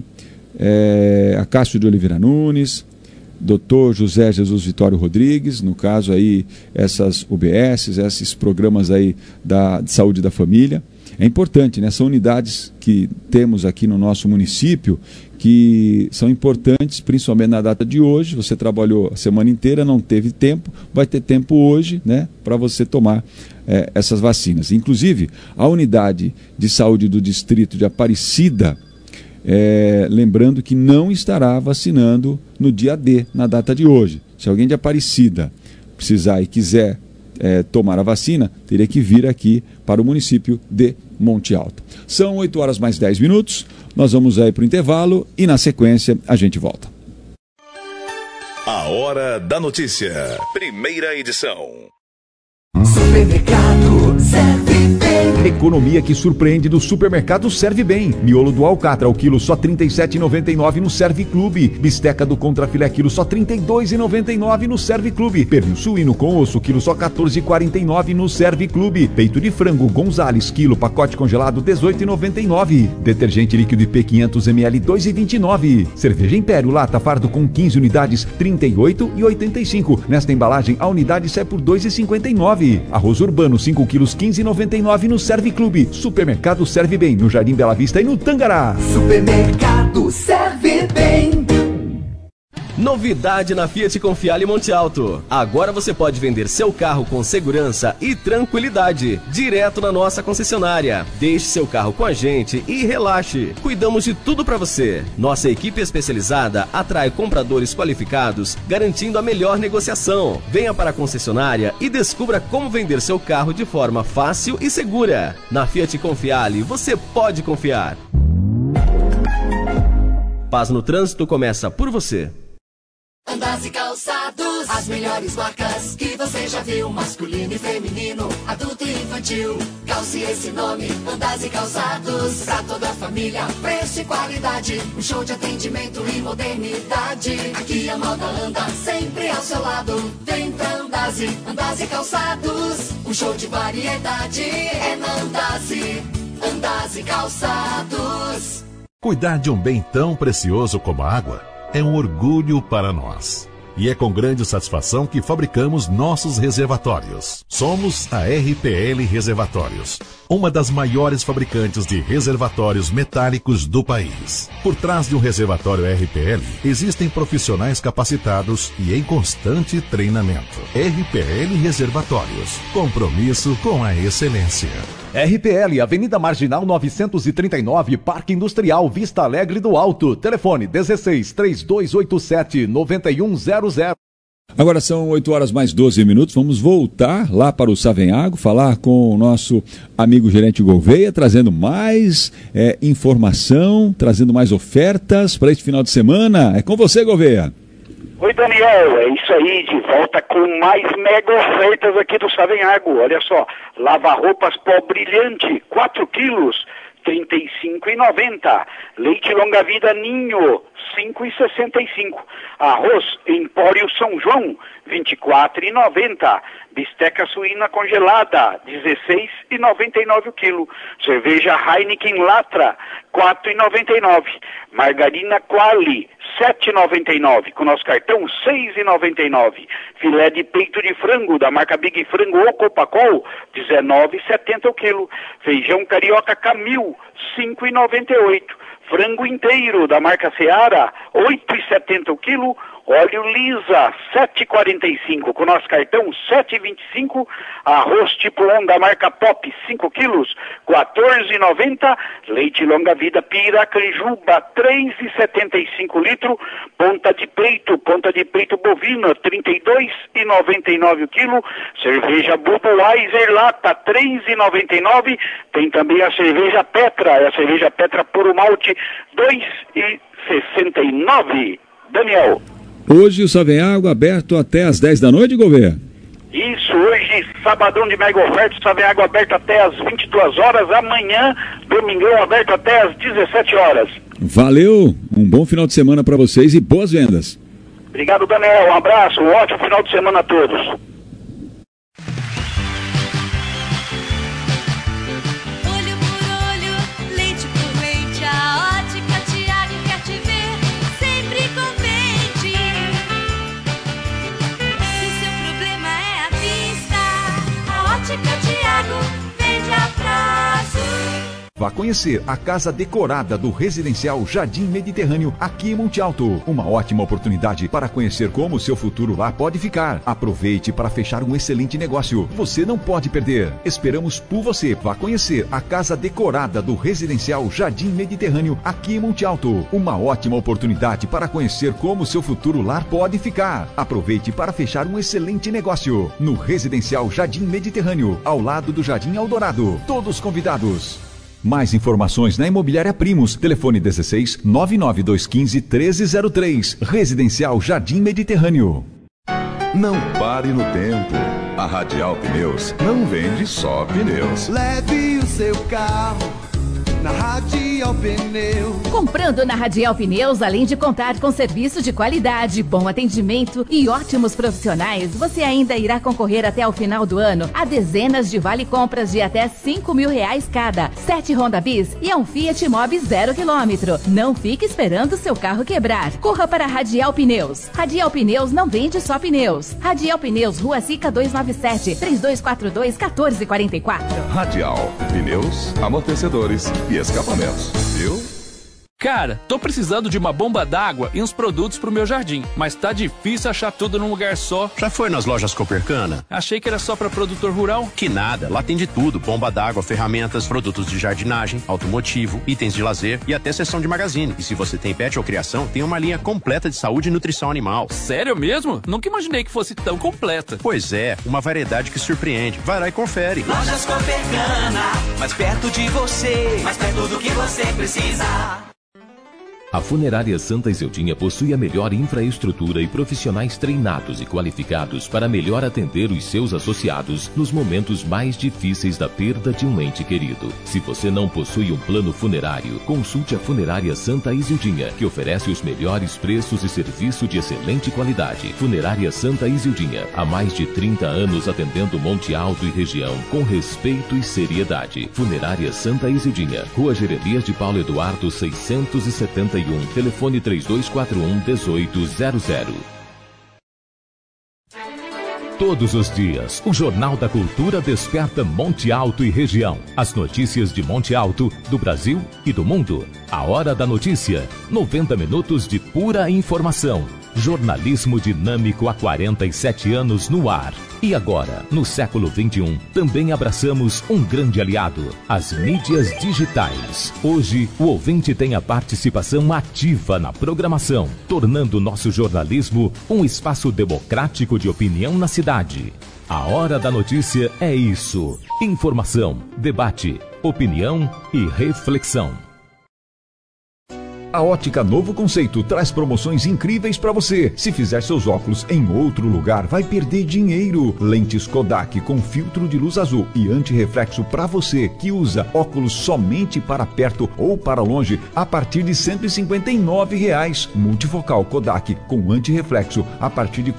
Acácio de Oliveira Nunes, Dr. José Jesus Vitório Rodrigues, no caso aí essas UBSs, esses programas aí de saúde da família. É importante, né? São unidades que temos aqui no nosso município que são importantes, principalmente na data de hoje. Você trabalhou a semana inteira, não teve tempo, vai ter tempo hoje, né, para você tomar essas vacinas. Inclusive, a unidade de saúde do distrito de Aparecida, lembrando que não estará vacinando no dia D, na data de hoje. Se alguém de Aparecida precisar e quiser tomar a vacina, teria que vir aqui para o município de Monte Alto. São 8 horas mais 10 minutos, nós vamos aí para o intervalo e na sequência a gente volta. A Hora da Notícia, primeira edição. Supermercado Serve Bem. Economia que surpreende do Supermercado Serve Bem. Miolo do Alcatra, o quilo só R$ 37,99 no Serve Clube. Bisteca do Contrafilé, quilo só R$ 32,99 no Serve Clube. Pernil suíno com osso, quilo só R$ 14,49 no Serve Clube. Peito de frango Gonzales, quilo, pacote congelado R$ 18,99. Detergente líquido IP 500 ml, R$ 2,29. Cerveja Império, lata fardo com 15 unidades, R$ 38,85. Nesta embalagem, a unidade sai por R$ 2,59. Arroz urbano, 5 quilos, R$ 15,99 no Serve Clube. Supermercado Serve Bem, no Jardim Bela Vista e no Tangará. Supermercado Serve Bem. Novidade na Fiat Confiale Monte Alto. Agora você pode vender seu carro com segurança e tranquilidade, direto na nossa concessionária. Deixe seu carro com a gente e relaxe. Cuidamos de tudo para você. Nossa equipe especializada atrai compradores qualificados, garantindo a melhor negociação. Venha para a concessionária e descubra como vender seu carro de forma fácil e segura. Na Fiat Confiale, você pode confiar. Paz no trânsito começa por você. Andas e Calçados, as melhores marcas que você já viu, masculino e feminino, adulto e infantil. Calce esse nome, Andas e Calçados, pra toda a família, preço e qualidade, um show de atendimento e modernidade. Aqui a moda anda sempre ao seu lado, vem pra Andas e Calçados, um show de variedade é na Andas e Calçados. Cuidar de um bem tão precioso como a água é um orgulho para nós. E é com grande satisfação que fabricamos nossos reservatórios. Somos a RPL Reservatórios, uma das maiores fabricantes de reservatórios metálicos do país. Por trás de um reservatório RPL, existem profissionais capacitados e em constante treinamento. RPL Reservatórios, compromisso com a excelência. RPL, Avenida Marginal 939, Parque Industrial Vista Alegre do Alto. Telefone 16-3287-9100. Agora são 8 horas mais 12 minutos. Vamos voltar lá para o Savenhago, falar com o nosso amigo gerente Gouveia, trazendo mais informação, trazendo mais ofertas para este final de semana. É com você, Gouveia. Oi, Daniel, é isso aí, de volta com mais mega ofertas aqui do Savenhago. Olha só, lava-roupas pó brilhante, 4 quilos, R$ 35,90. Leite longa-vida Ninho, R$ 5,65. Arroz Empório São João, R$ 24,90. Bisteca suína congelada, R$ 16,99 o quilo. Cerveja Heineken Latra, R$ 4,99. Margarina Quali, R$ 7,99. Com nosso cartão, R$ 6,99. Filé de peito de frango da marca Big Frango ou Copacol, R$ 19,70 o quilo. Feijão carioca Camil, R$ 5,98. Frango inteiro da marca Seara, R$ 8,70 o quilo. Óleo Lisa, R$ 7,45. Com nosso cartão, R$ 7,25. Arroz tipo 1 da marca Pop, 5 quilos, R$ 14,90. Leite longa-vida Piracanjuba, R$ 3,75 litro. Ponta de peito bovino, R$ 32,99 o quilo. Cerveja Budweiser lata, R$ 3,99. Tem também a cerveja Petra, puro malte, R$ 2,69. Daniel. Hoje o Savenhago aberto até às 10 da noite, Gouveia? Isso, hoje, sabadão de mega oferta, Savenhago aberto até às 22 horas, amanhã, domingão aberto até às 17 horas. Valeu, um bom final de semana para vocês e boas vendas. Obrigado, Daniel, um abraço, um ótimo final de semana a todos. Olho por olho, leite por leite, a Ótica Tiago quer te ver sempre contente. Se o seu problema é a vista, a Ótica Tiago vende a prazo. Vá conhecer a casa decorada do residencial Jardim Mediterrâneo aqui em Monte Alto. Uma ótima oportunidade para conhecer como o seu futuro lá pode ficar. Aproveite para fechar um excelente negócio. Você não pode perder. Esperamos por você. Vá conhecer a casa decorada do residencial Jardim Mediterrâneo aqui em Monte Alto. Uma ótima oportunidade para conhecer como o seu futuro lar pode ficar. Aproveite para fechar um excelente negócio no residencial Jardim Mediterrâneo, ao lado do Jardim Eldorado. Todos convidados. Mais informações na Imobiliária Primos. Telefone 16 99215 1303. Residencial Jardim Mediterrâneo. Não pare no tempo. A Radial Pneus não vende só pneus. Leve o seu carro na Radial Pneus. Comprando na Radial Pneus, além de contar com serviço de qualidade, bom atendimento e ótimos profissionais, você ainda irá concorrer até o final do ano a dezenas de vale-compras de até R$5.000 cada, 7 Honda Bis e um Fiat Mobi 0 km. Não fique esperando seu carro quebrar. Corra para a Radial Pneus. Radial Pneus não vende só pneus. Radial Pneus, Rua Sica 297, 3242-1444. Radial Pneus, amortecedores e escapamentos, viu? Cara, tô precisando de uma bomba d'água e uns produtos pro meu jardim, mas tá difícil achar tudo num lugar só. Já foi nas lojas Copercana? Achei que era só pra produtor rural. Que nada, lá tem de tudo: bomba d'água, ferramentas, produtos de jardinagem, automotivo, itens de lazer e até seção de magazine. E se você tem pet ou criação, tem uma linha completa de saúde e nutrição animal. Sério mesmo? Nunca imaginei que fosse tão completa. Pois é, uma variedade que surpreende. Vai lá e confere. Lojas Copercana, mais perto de você, mais perto do que você precisa. A Funerária Santa Izildinha possui a melhor infraestrutura e profissionais treinados e qualificados para melhor atender os seus associados nos momentos mais difíceis da perda de um ente querido. Se você não possui um plano funerário, consulte a Funerária Santa Izildinha, que oferece os melhores preços e serviço de excelente qualidade. Funerária Santa Izildinha, há mais de 30 anos atendendo Monte Alto e região com respeito e seriedade. Funerária Santa Izildinha, Rua Jeremias de Paulo Eduardo 671, telefone 3241-1800. Todos os dias, o Jornal da Cultura desperta Monte Alto e região. As notícias de Monte Alto, do Brasil e do mundo. A Hora da Notícia, 90 minutos de pura informação. Jornalismo dinâmico há 47 anos no ar. E agora, no século XXI, também abraçamos um grande aliado, as mídias digitais. Hoje, o ouvinte tem a participação ativa na programação, tornando nosso jornalismo um espaço democrático de opinião na cidade. A Hora da Notícia é isso: informação, debate, opinião e reflexão. A Ótica Novo Conceito traz promoções incríveis para você. Se fizer seus óculos em outro lugar, vai perder dinheiro. Lentes Kodak com filtro de luz azul e antirreflexo para você que usa óculos somente para perto ou para longe a partir de R$ 159. Multifocal Kodak com antirreflexo a partir de R$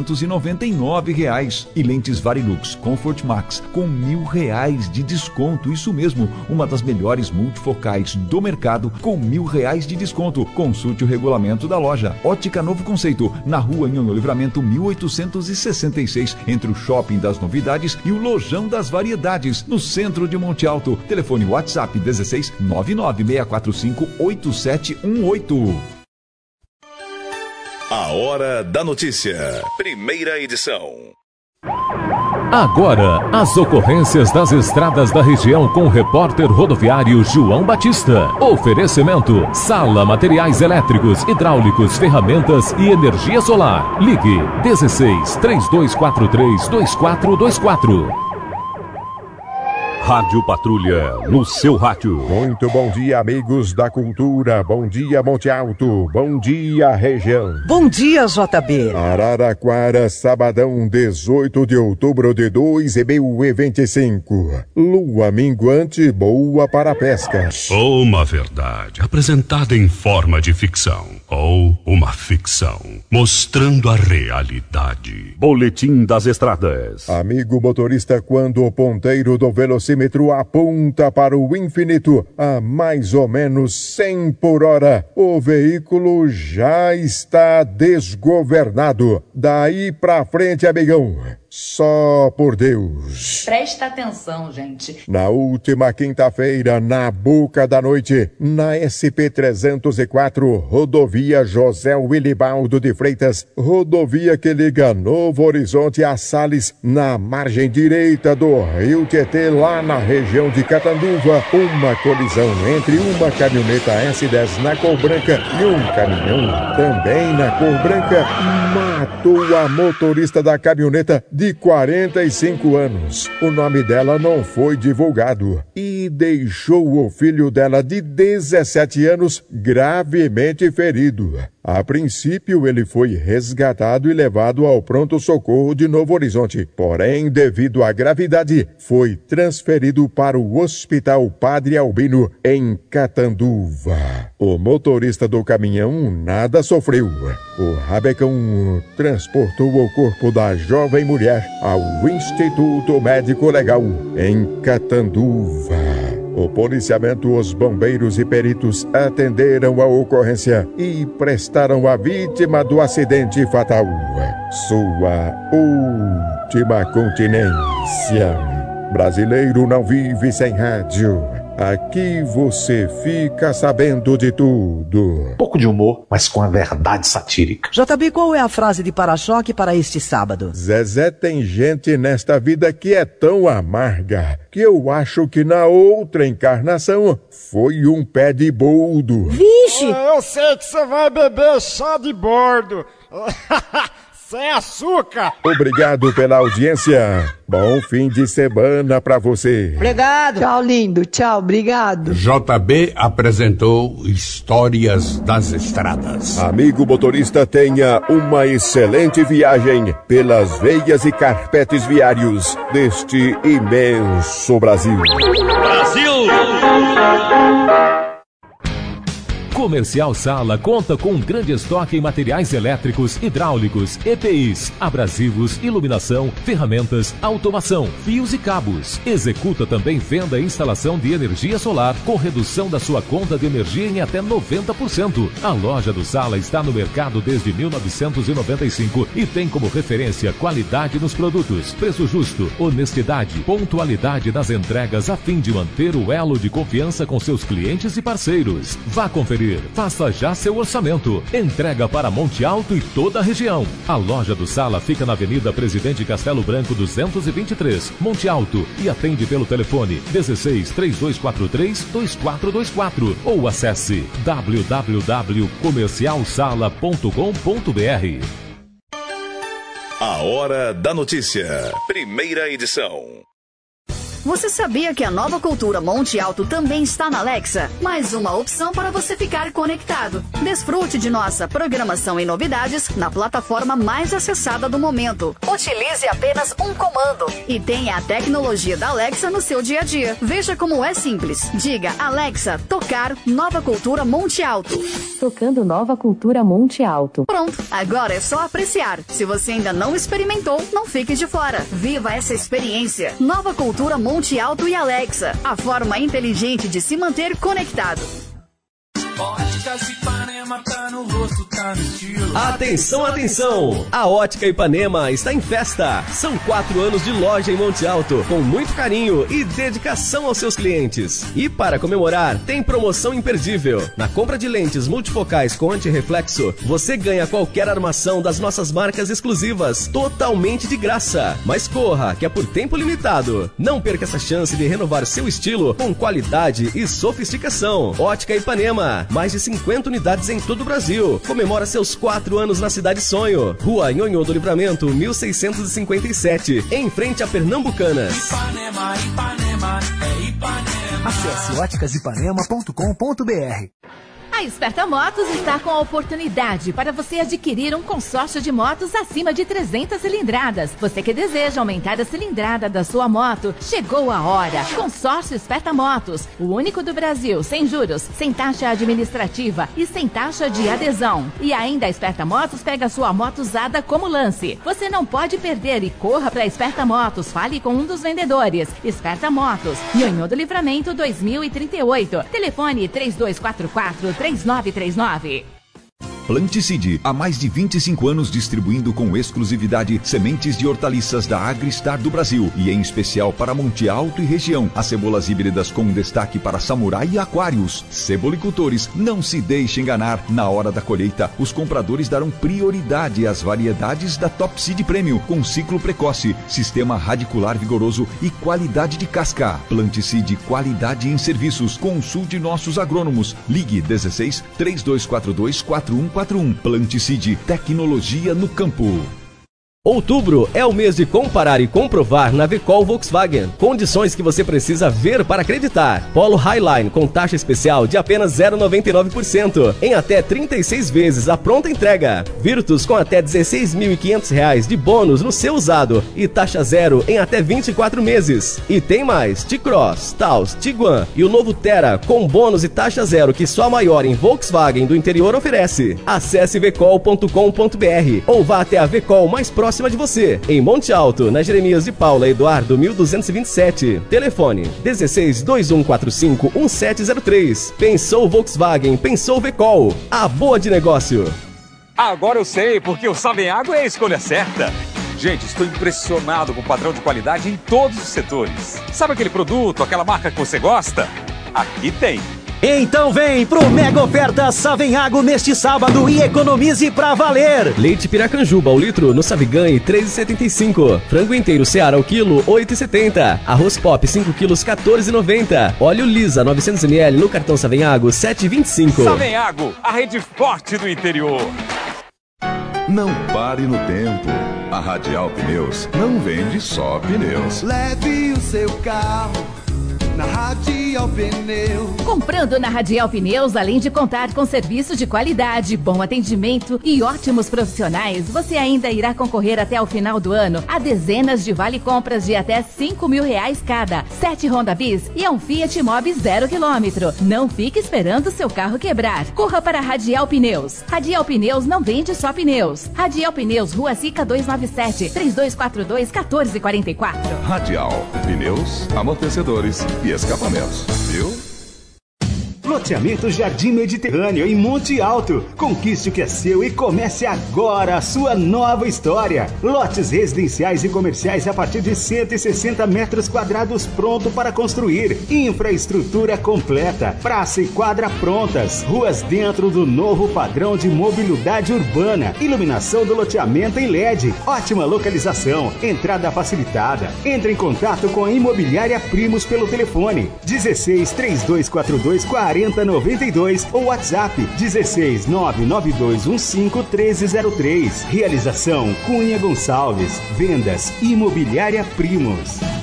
499. E lentes Varilux Comfort Max com R$ 1.000 de desconto. Isso mesmo, uma das melhores multifocais do mercado com R$ 1.000 de desconto. Consulte o regulamento da loja. Ótica Novo Conceito, na rua Nhonho Livramento 1866, entre o Shopping das Novidades e o Lojão das Variedades, no centro de Monte Alto. Telefone WhatsApp 16 99645 8718. A Hora da Notícia, primeira edição. Agora, as ocorrências das estradas da região com o repórter rodoviário João Batista. Oferecimento: Sala Materiais Elétricos, Hidráulicos, Ferramentas e Energia Solar. Ligue 16 3243 2424. Rádio Patrulha, no seu rádio. Muito bom dia, amigos da cultura. Bom dia, Monte Alto. Bom dia, região. Bom dia, JB. Araraquara, sabadão, 18 de outubro de 2025. Lua minguante, boa para a pesca. Uma verdade apresentada em forma de ficção. Ou uma ficção mostrando a realidade. Boletim das Estradas. Amigo motorista, quando o ponteiro do velocímetro aponta para o infinito a mais ou menos 100 por hora, o veículo já está desgovernado. Daí pra frente, amigão, só por Deus. Presta atenção, gente. Na última quinta-feira, na boca da noite, na SP-304, rodovia José Wilibaldo de Freitas, rodovia que liga Novo Horizonte a Sales, na margem direita do Rio Tietê, lá na região de Catanduva, uma colisão entre uma caminhoneta S10 na cor branca e um caminhão também na cor branca matou a motorista da caminhoneta de 45 anos. O nome dela não foi divulgado e deixou o filho dela de 17 anos gravemente ferido. A princípio, ele foi resgatado e levado ao pronto-socorro de Novo Horizonte. Porém, devido à gravidade, foi transferido para o Hospital Padre Albino, em Catanduva. O motorista do caminhão nada sofreu. O rabecão transportou o corpo da jovem mulher ao Instituto Médico Legal, em Catanduva. O policiamento, os bombeiros e peritos atenderam a ocorrência e prestaram à vítima do acidente fatal sua última continência. Brasileiro não vive sem rádio. Aqui você fica sabendo de tudo. Pouco de humor, mas com a verdade satírica. JB, qual é a frase de para-choque para este sábado? Zezé, tem gente nesta vida que é tão amarga que eu acho que na outra encarnação foi um pé de boldo. Vixe! Eu sei que você vai beber chá de bordo. Sem açúcar. Obrigado pela audiência. Bom fim de semana pra você. Obrigado. Tchau, lindo. Tchau, obrigado. JB apresentou Histórias das Estradas. Amigo motorista, tenha uma excelente viagem pelas veias e carpetes viários deste imenso Brasil. Brasil! Comercial Sala conta com um grande estoque em materiais elétricos, hidráulicos, EPIs, abrasivos, iluminação, ferramentas, automação, fios e cabos. Executa também venda e instalação de energia solar com redução da sua conta de energia em até 90%. A loja do Sala está no mercado desde 1995 e tem como referência qualidade nos produtos, preço justo, honestidade, pontualidade nas entregas a fim de manter o elo de confiança com seus clientes e parceiros. Vá conferir. Faça já seu orçamento. Entrega para Monte Alto e toda a região. A loja do Sala fica na Avenida Presidente Castelo Branco 223, Monte Alto, e atende pelo telefone 16 3243 2424 ou acesse www.comercialsala.com.br. A Hora da Notícia, primeira edição. Você sabia que a Nova Cultura Monte Alto também está na Alexa? Mais uma opção para você ficar conectado. Desfrute de nossa programação e novidades na plataforma mais acessada do momento. Utilize apenas um comando e tenha a tecnologia da Alexa no seu dia a dia. Veja como é simples. Diga, Alexa, tocar Nova Cultura Monte Alto. Tocando Nova Cultura Monte Alto. Pronto, agora é só apreciar. Se você ainda não experimentou, não fique de fora. Viva essa experiência. Nova Cultura Monte Alto e Alexa. A forma inteligente de se manter conectado. Óticas Ipanema, tá no rosto, tá no estilo. Atenção, atenção! A Ótica Ipanema está em festa. São 4 anos de loja em Monte Alto, com muito carinho e dedicação aos seus clientes. E para comemorar, tem promoção imperdível. Na compra de lentes multifocais com antirreflexo, você ganha qualquer armação das nossas marcas exclusivas, totalmente de graça. Mas corra, que é por tempo limitado. Não perca essa chance de renovar seu estilo com qualidade e sofisticação. Ótica Ipanema, mais de 50 unidades em todo o Brasil. Comemora seus 4 anos na Cidade Sonho. Rua Nhonhô do Livramento, 1657, em frente a Pernambucanas. Ipanema, Ipanema, é Ipanema. Acesse óticasipanema.com.br. A Esperta Motos está com a oportunidade para você adquirir um consórcio de motos acima de 300 cilindradas. Você que deseja aumentar a cilindrada da sua moto, chegou a hora. Consórcio Esperta Motos, o único do Brasil, sem juros, sem taxa administrativa e sem taxa de adesão. E ainda a Esperta Motos pega a sua moto usada como lance. Você não pode perder e corra para a Esperta Motos. Fale com um dos vendedores. Esperta Motos, Nhonhô do Livramento 2038. Telefone 3244-3939. Planticide, há mais de 25 anos distribuindo com exclusividade sementes de hortaliças da Agristar do Brasil e em especial para Monte Alto e região. As cebolas híbridas com destaque para Samurai e Aquários. Cebolicultores, não se deixe enganar. Na hora da colheita, os compradores darão prioridade às variedades da Top Seed Premium com ciclo precoce, sistema radicular vigoroso e qualidade de casca. Planticide, qualidade em serviços. Consulte nossos agrônomos. Ligue 16 3242 4141. Planticide, tecnologia no campo. Outubro é o mês de comparar e comprovar na Vecol Volkswagen. Condições que você precisa ver para acreditar. Polo Highline com taxa especial de apenas 0,99% em até 36 vezes a pronta entrega. Virtus com até R$16.500 de bônus no seu usado e taxa zero em até 24 meses. E tem mais, T-Cross, Taos, Tiguan e o novo Terra com bônus e taxa zero que só a maior em Volkswagen do interior oferece. Acesse vecol.com.br ou vá até a Vecol mais próxima de você, em Monte Alto, na Jeremias de Paula Eduardo 1227. Telefone 16 2145 1703. Pensou Volkswagen, pensou Vecol. A boa de negócio. Agora eu sei porque o Savenhago é a escolha certa. Gente, estou impressionado com o padrão de qualidade em todos os setores. Sabe aquele produto, aquela marca que você gosta? Aqui tem. Então vem pro Mega Oferta Savenhago neste sábado e economize pra valer. Leite Piracanjuba ao litro no Saviganhe R$ 3,75. Frango inteiro Seara ao quilo R$ 8,70. Arroz Pop 5 quilos R$ 14,90. Óleo Lisa 900 ml no cartão Savenhago R$ 7,25. Savenhago, a rede forte do interior. Não pare no tempo. A Radial Pneus não vende só pneus. Leve o seu carro na Radial Pneus. Comprando na Radial Pneus, além de contar com serviço de qualidade, bom atendimento e ótimos profissionais, você ainda irá concorrer até o final do ano a dezenas de vale-compras de até R$5.000 cada, 7 Honda Bis e um Fiat Mobi 0 km. Não fique esperando seu carro quebrar. Corra para a Radial Pneus. Radial Pneus não vende só pneus. Radial Pneus, Rua Sica 297, 3242-1444. Radial Pneus, amortecedores e escapamentos, viu? Loteamento Jardim Mediterrâneo em Monte Alto. Conquiste o que é seu e comece agora a sua nova história. Lotes residenciais e comerciais a partir de 160 metros quadrados pronto para construir. Infraestrutura completa. Praça e quadra prontas. Ruas dentro do novo padrão de mobilidade urbana. Iluminação do loteamento em LED. Ótima localização. Entrada facilitada. Entre em contato com a Imobiliária Primos pelo telefone 16 3242 4092 ou WhatsApp 16 99215 1303. Realização Cunha Gonçalves. Vendas Imobiliária Primos.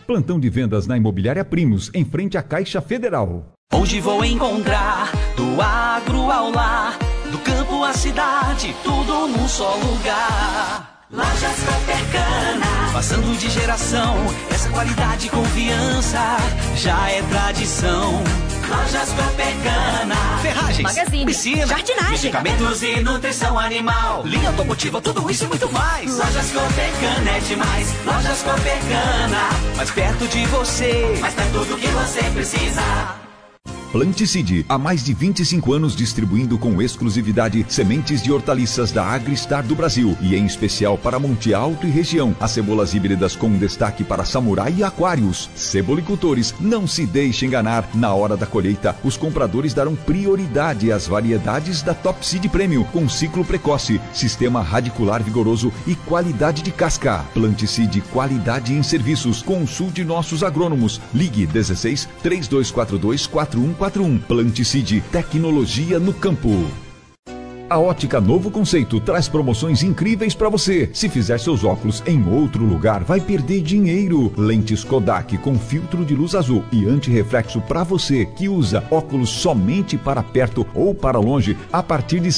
Plantão de vendas na Imobiliária Primos, em frente à Caixa Federal. Onde vou encontrar do agro ao lar, do campo à cidade, tudo num só lugar. Lojas Coopercana, passando de geração, essa qualidade e confiança já é tradição. Lojas Coopercana, ferragens, magazine, piscina, jardinagem, medicamentos e nutrição animal, linha automotiva, tudo isso e muito mais. Lojas Coopercana é demais. Lojas Coopercana, mais perto de você, mais perto do que você precisa. Planticide, há mais de 25 anos distribuindo com exclusividade sementes de hortaliças da Agristar do Brasil e em especial para Monte Alto e região. As cebolas híbridas com destaque para samurai e aquários. Cebolicultores, não se deixe enganar. Na hora da colheita, os compradores darão prioridade às variedades da Top Seed Premium com ciclo precoce, sistema radicular vigoroso e qualidade de casca. Planticide, qualidade em serviços. Consulte nossos agrônomos. Ligue 16 3242 4141. Planticide, tecnologia no campo. A Ótica Novo Conceito traz promoções incríveis para você. Se fizer seus óculos em outro lugar, vai perder dinheiro. Lentes Kodak com filtro de luz azul e antirreflexo para você que usa óculos somente para perto ou para longe a partir de R$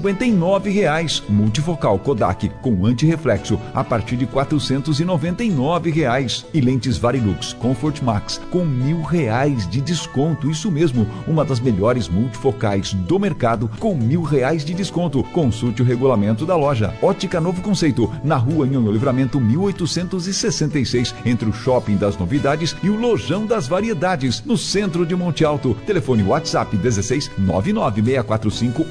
159. Multifocal Kodak com antirreflexo a partir de R$ 499. E lentes Varilux Comfort Max com R$ 1.000 de desconto. Isso mesmo, uma das melhores multifocais do mercado com R$ 1.000 de desconto. Consulte o regulamento da loja. Ótica Novo Conceito, na rua Nhonho Livramento 1866, entre o Shopping das Novidades e o Lojão das Variedades, no centro de Monte Alto. Telefone WhatsApp 16 99645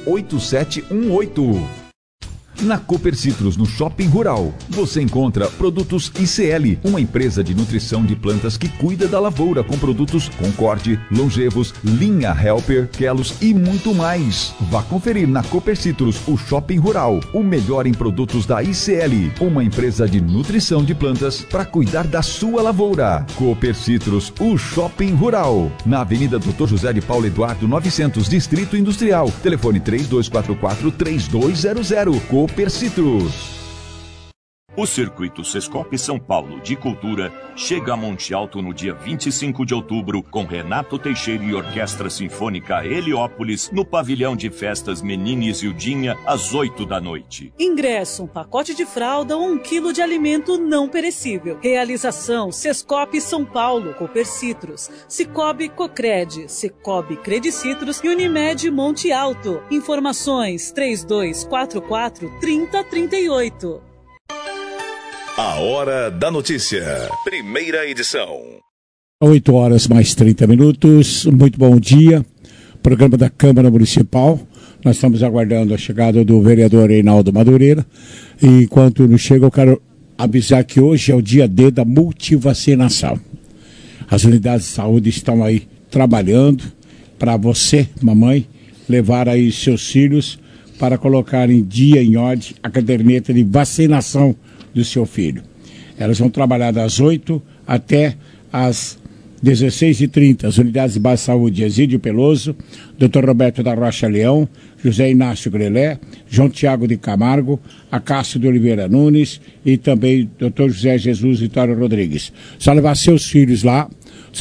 8718. Na Cooper Citrus, no Shopping Rural, você encontra produtos ICL, uma empresa de nutrição de plantas que cuida da lavoura com produtos Concorde, Longevos, Linha Helper, Kelos e muito mais. Vá conferir na Cooper Citrus, o Shopping Rural, o melhor em produtos da ICL, uma empresa de nutrição de plantas para cuidar da sua lavoura. Cooper Citrus, o Shopping Rural, na Avenida Dr. José de Paulo Eduardo 900, Distrito Industrial. Telefone 3244-3200. Cooper Citrus. O Circuito Sescope São Paulo de Cultura chega a Monte Alto no dia 25 de outubro com Renato Teixeira e Orquestra Sinfônica Heliópolis no Pavilhão de Festas Menines Ildinha às 8 da noite. Ingresso, um pacote de fralda ou 1 quilo de alimento não perecível. Realização Sescope São Paulo, Cooper Citrus, Cicobi Cocred, Cicobi Credicitrus e Unimed Monte Alto. Informações 3244-3038. A Hora da Notícia, primeira edição. 8 horas mais 30 minutos, muito bom dia. Programa da Câmara Municipal. Nós estamos aguardando a chegada do vereador Reinaldo Madureira. E enquanto não chega, eu quero avisar que hoje é o dia D da multivacinação. As unidades de saúde estão aí trabalhando para você, mamãe, levar aí seus filhos para colocar em dia, em ordem, a caderneta de vacinação do seu filho. Elas vão trabalhar das 8 até as 16h30. As unidades de base de saúde: Exídio Peloso, Dr. Roberto da Rocha Leão, José Inácio Grelé, João Tiago de Camargo, Acácio de Oliveira Nunes e também Dr. José Jesus Vitório Rodrigues. Só levar seus filhos lá,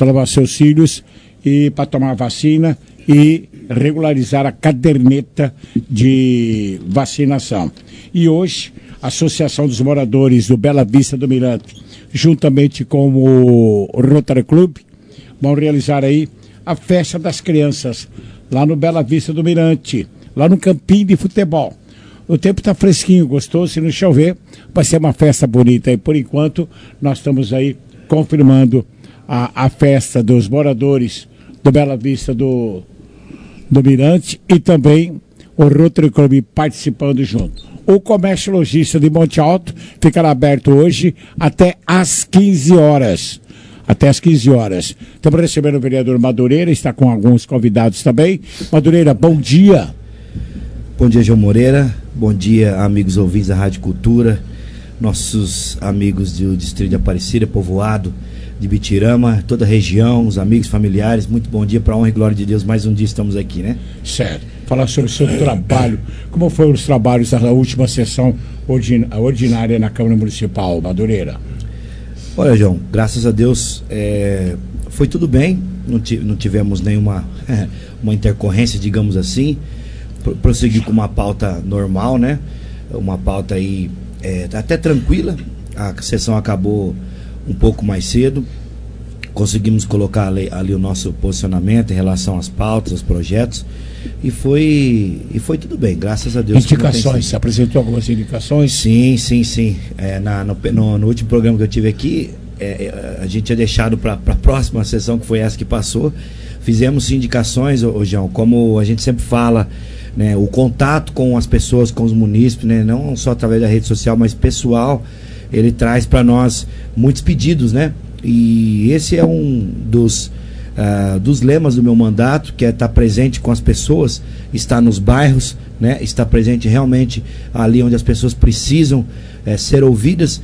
e para tomar vacina e regularizar a caderneta de vacinação. E hoje, a Associação dos Moradores do Bela Vista do Mirante, juntamente com o Rotary Club, vão realizar aí a festa das crianças, lá no Bela Vista do Mirante, lá no campinho de futebol. O tempo está fresquinho, gostoso, se não chover, vai ser uma festa bonita. E por enquanto, nós estamos aí confirmando a festa dos moradores do Bela Vista do Mirante e também o Rotary Club participando junto. O comércio lojista de Monte Alto ficará aberto hoje até às 15 horas. Até às 15 horas. Estamos recebendo o vereador Madureira, está com alguns convidados também. Madureira, bom dia. Bom dia, João Moreira. Bom dia, amigos ouvintes da Rádio Cultura, nossos amigos do Distrito de Aparecida, Povoado, de Bitirama, toda a região, os amigos, familiares. Muito bom dia, para a honra e glória de Deus. Mais um dia estamos aqui, né? Certo. Falar sobre o seu trabalho. Como foram os trabalhos da última sessão ordinária na Câmara Municipal, Madureira? Olha, João, graças a Deus foi tudo bem, não tivemos nenhuma uma intercorrência, digamos assim. Prosseguir com uma pauta normal, né? Uma pauta aí até tranquila. A sessão acabou um pouco mais cedo. Conseguimos colocar ali o nosso posicionamento em relação às pautas, aos projetos. E foi tudo bem, graças a Deus. Indicações, você apresentou algumas indicações? Sim. No último programa que eu tive aqui, a gente tinha deixado para a próxima sessão, que foi essa que passou. Fizemos indicações, João, como a gente sempre fala, né, o contato com as pessoas, com os munícipes, né, não só através da rede social, mas pessoal, ele traz para nós muitos pedidos, né? E esse é um dos lemas do meu mandato, que é estar presente com as pessoas, estar nos bairros, né, estar presente realmente ali onde as pessoas precisam ser ouvidas,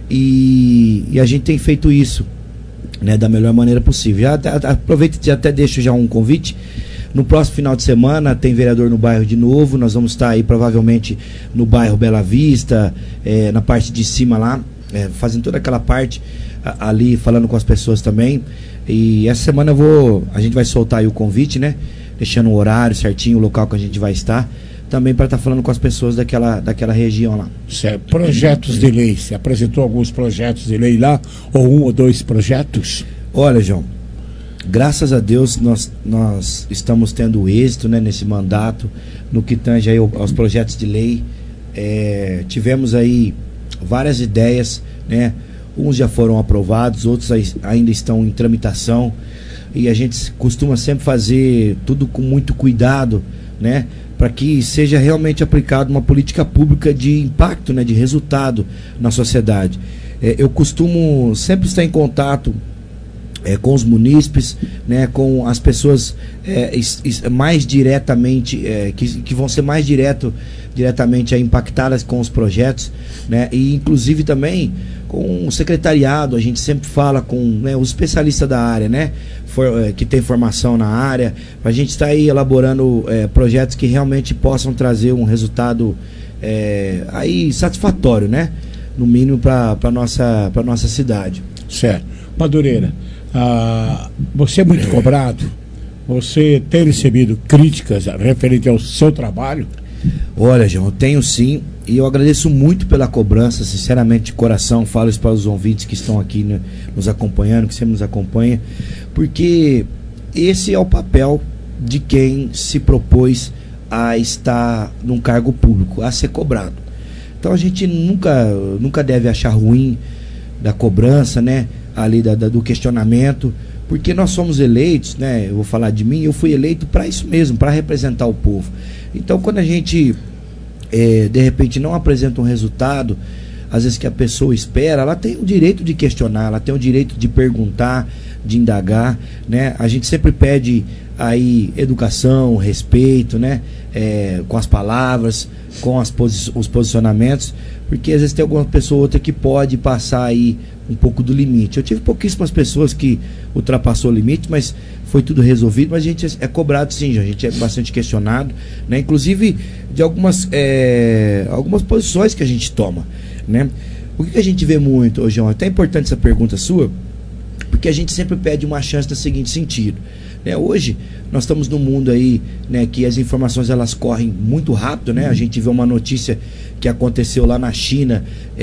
e a gente tem feito isso, né, da melhor maneira possível. Aproveito e até deixo já um convite. No próximo final de semana tem vereador no bairro de novo. Nós vamos estar aí provavelmente no bairro Bela Vista, na parte de cima lá, fazendo toda aquela parte ali, falando com as pessoas também. E essa semana a gente vai soltar aí o convite, né? Deixando o horário certinho, o local que a gente vai estar, também para estar falando com as pessoas daquela região lá. Certo. Projetos de lei, você apresentou alguns projetos de lei lá, ou 1 ou 2 projetos? Olha, João, graças a Deus nós estamos tendo êxito, né, nesse mandato, no que tange aí aos projetos de lei. Tivemos aí várias ideias, né? Uns já foram aprovados, outros ainda estão em tramitação, e a gente costuma sempre fazer tudo com muito cuidado, né, para que seja realmente aplicada uma política pública de impacto, né, de resultado na sociedade. Eu costumo sempre estar em contato com os munícipes, né, com as pessoas mais diretamente, que vão ser mais diretamente impactadas com os projetos, né, e inclusive também com o secretariado. A gente sempre fala com, né, os especialistas da área, né, que tem formação na área, para a gente estar aí elaborando projetos que realmente possam trazer um resultado aí satisfatório, né, no mínimo para nossa cidade. Certo. Madureira, você é muito cobrado? Você tem recebido críticas referente ao seu trabalho? Olha, João, eu tenho sim, e eu agradeço muito pela cobrança, sinceramente, de coração. Falo isso para os ouvintes que estão aqui, né, nos acompanhando, que sempre nos acompanha, porque esse é o papel de quem se propôs a estar num cargo público, a ser cobrado. Então a gente nunca deve achar ruim da cobrança, né, ali do questionamento, porque nós somos eleitos, né, eu vou falar de mim, eu fui eleito para isso mesmo, para representar o povo. Então quando a gente de repente não apresenta um resultado, às vezes que a pessoa espera, ela tem o direito de questionar, ela tem o direito de perguntar, de indagar, né? A gente sempre pede aí educação, respeito, né, com as palavras, com os posicionamentos, porque às vezes tem alguma pessoa ou outra que pode passar aí um pouco do limite. Eu tive pouquíssimas pessoas que ultrapassou o limite, mas foi tudo resolvido. Mas a gente é cobrado sim, a gente é bastante questionado, né? Inclusive de algumas posições que a gente toma, né? O que a gente vê muito, João, até é importante essa pergunta sua, porque a gente sempre pede uma chance no seguinte sentido, né? Hoje nós estamos num mundo aí, né, que as informações elas correm muito rápido, né? A gente vê uma notícia que aconteceu lá na China,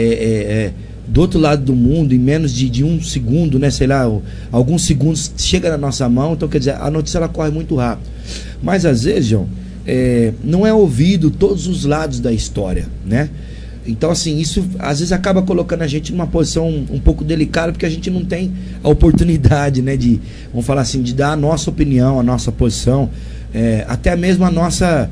do outro lado do mundo, em menos de um segundo, né, sei lá, alguns segundos chega na nossa mão. Então quer dizer, a notícia ela corre muito rápido, mas às vezes, João, não é ouvido todos os lados da história, né? Então assim, isso às vezes acaba colocando a gente numa posição um pouco delicada, porque a gente não tem a oportunidade, né, de, vamos falar assim, de dar a nossa opinião, a nossa posição, até mesmo a nossa,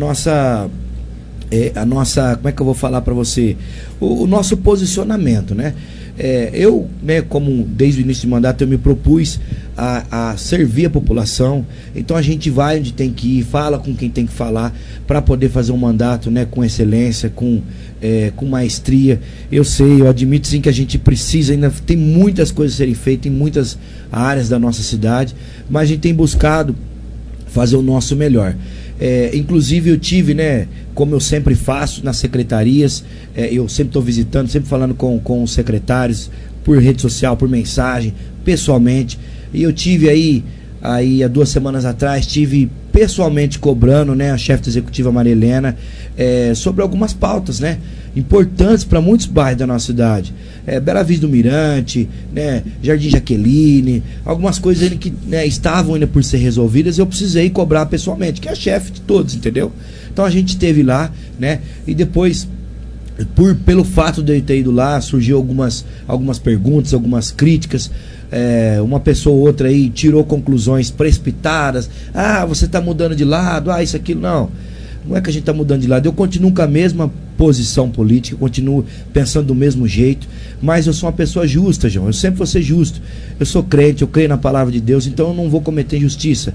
como é que eu vou falar para você, o nosso posicionamento, né? Eu, né, como desde o início do mandato eu me propus a servir a população. Então a gente vai onde tem que ir, fala com quem tem que falar, para poder fazer um mandato, né, com excelência, com maestria. Eu admito sim que a gente precisa, ainda tem muitas coisas a serem feitas em muitas áreas da nossa cidade, mas a gente tem buscado fazer o nosso melhor. Inclusive eu tive, né, como eu sempre faço nas secretarias, eu sempre estou visitando, sempre falando com os secretários, por rede social, por mensagem, pessoalmente. E eu tive aí há 2 semanas atrás, tive pessoalmente cobrando, né, a chefe executiva Maria Helena, sobre algumas pautas, né, importantes para muitos bairros da nossa cidade. Bela Vista do Mirante, né, Jardim Jaqueline, algumas coisas que, né, estavam ainda por ser resolvidas, eu precisei cobrar pessoalmente, que é a chefe de todos, entendeu? Então a gente esteve lá, né, e depois, pelo fato de eu ter ido lá, surgiu algumas perguntas, algumas críticas. Uma pessoa ou outra aí tirou conclusões precipitadas. Você está mudando de lado, isso, aquilo. Não é que a gente está mudando de lado. Eu continuo com a mesma posição política, eu continuo pensando do mesmo jeito, mas eu sou uma pessoa justa, João. Eu sempre vou ser justo. Eu sou crente, eu creio na palavra de Deus, então eu não vou cometer injustiça.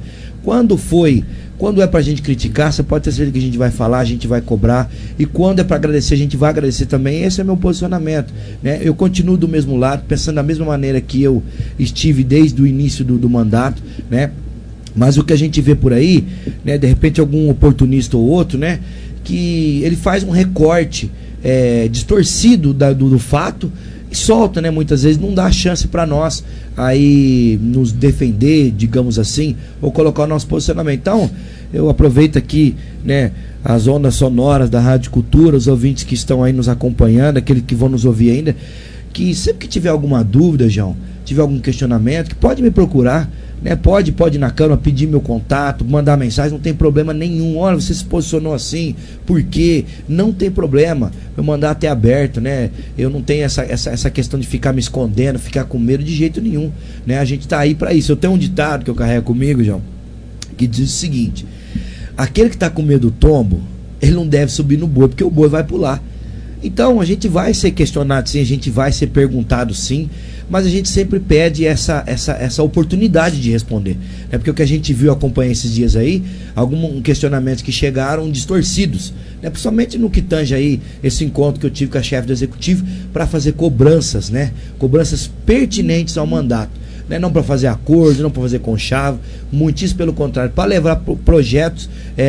Quando é pra gente criticar, você pode ter certeza que a gente vai falar, a gente vai cobrar, e quando é para agradecer, a gente vai agradecer também. Esse é meu posicionamento, né? Eu continuo do mesmo lado, pensando da mesma maneira que eu estive desde o início do mandato, né? Mas o que a gente vê por aí, né, de repente algum oportunista ou outro, né, que ele faz um recorte distorcido do fato e solta, né, muitas vezes não dá chance para nós aí nos defender, digamos assim, ou colocar o nosso posicionamento. Então, eu aproveito aqui, né, as ondas sonoras da Rádio Cultura, os ouvintes que estão aí nos acompanhando, aqueles que vão nos ouvir ainda, que sempre que tiver alguma dúvida, João, tiver algum questionamento, que pode me procurar, né? Pode ir na câmara, pedir meu contato, mandar mensagem, não tem problema nenhum. Olha, você se posicionou assim, por quê? Não tem problema. Meu mandato é aberto, né? Eu não tenho essa questão de ficar me escondendo, ficar com medo de jeito nenhum, né? A gente tá aí para isso. Eu tenho um ditado que eu carrego comigo, João, que diz o seguinte: aquele que tá com medo do tombo, ele não deve subir no boi, porque o boi vai pular. Então a gente vai ser questionado sim, a gente vai ser perguntado sim, mas a gente sempre pede essa oportunidade de responder. Porque o que a gente viu, acompanhar esses dias aí, alguns questionamentos que chegaram distorcidos, né? Principalmente no que tange aí esse encontro que eu tive com a chefe do executivo para fazer cobranças, né? Cobranças pertinentes ao mandato, né? Não para fazer acordo, não para fazer conchavo, muitíssimo pelo contrário, para levar projetos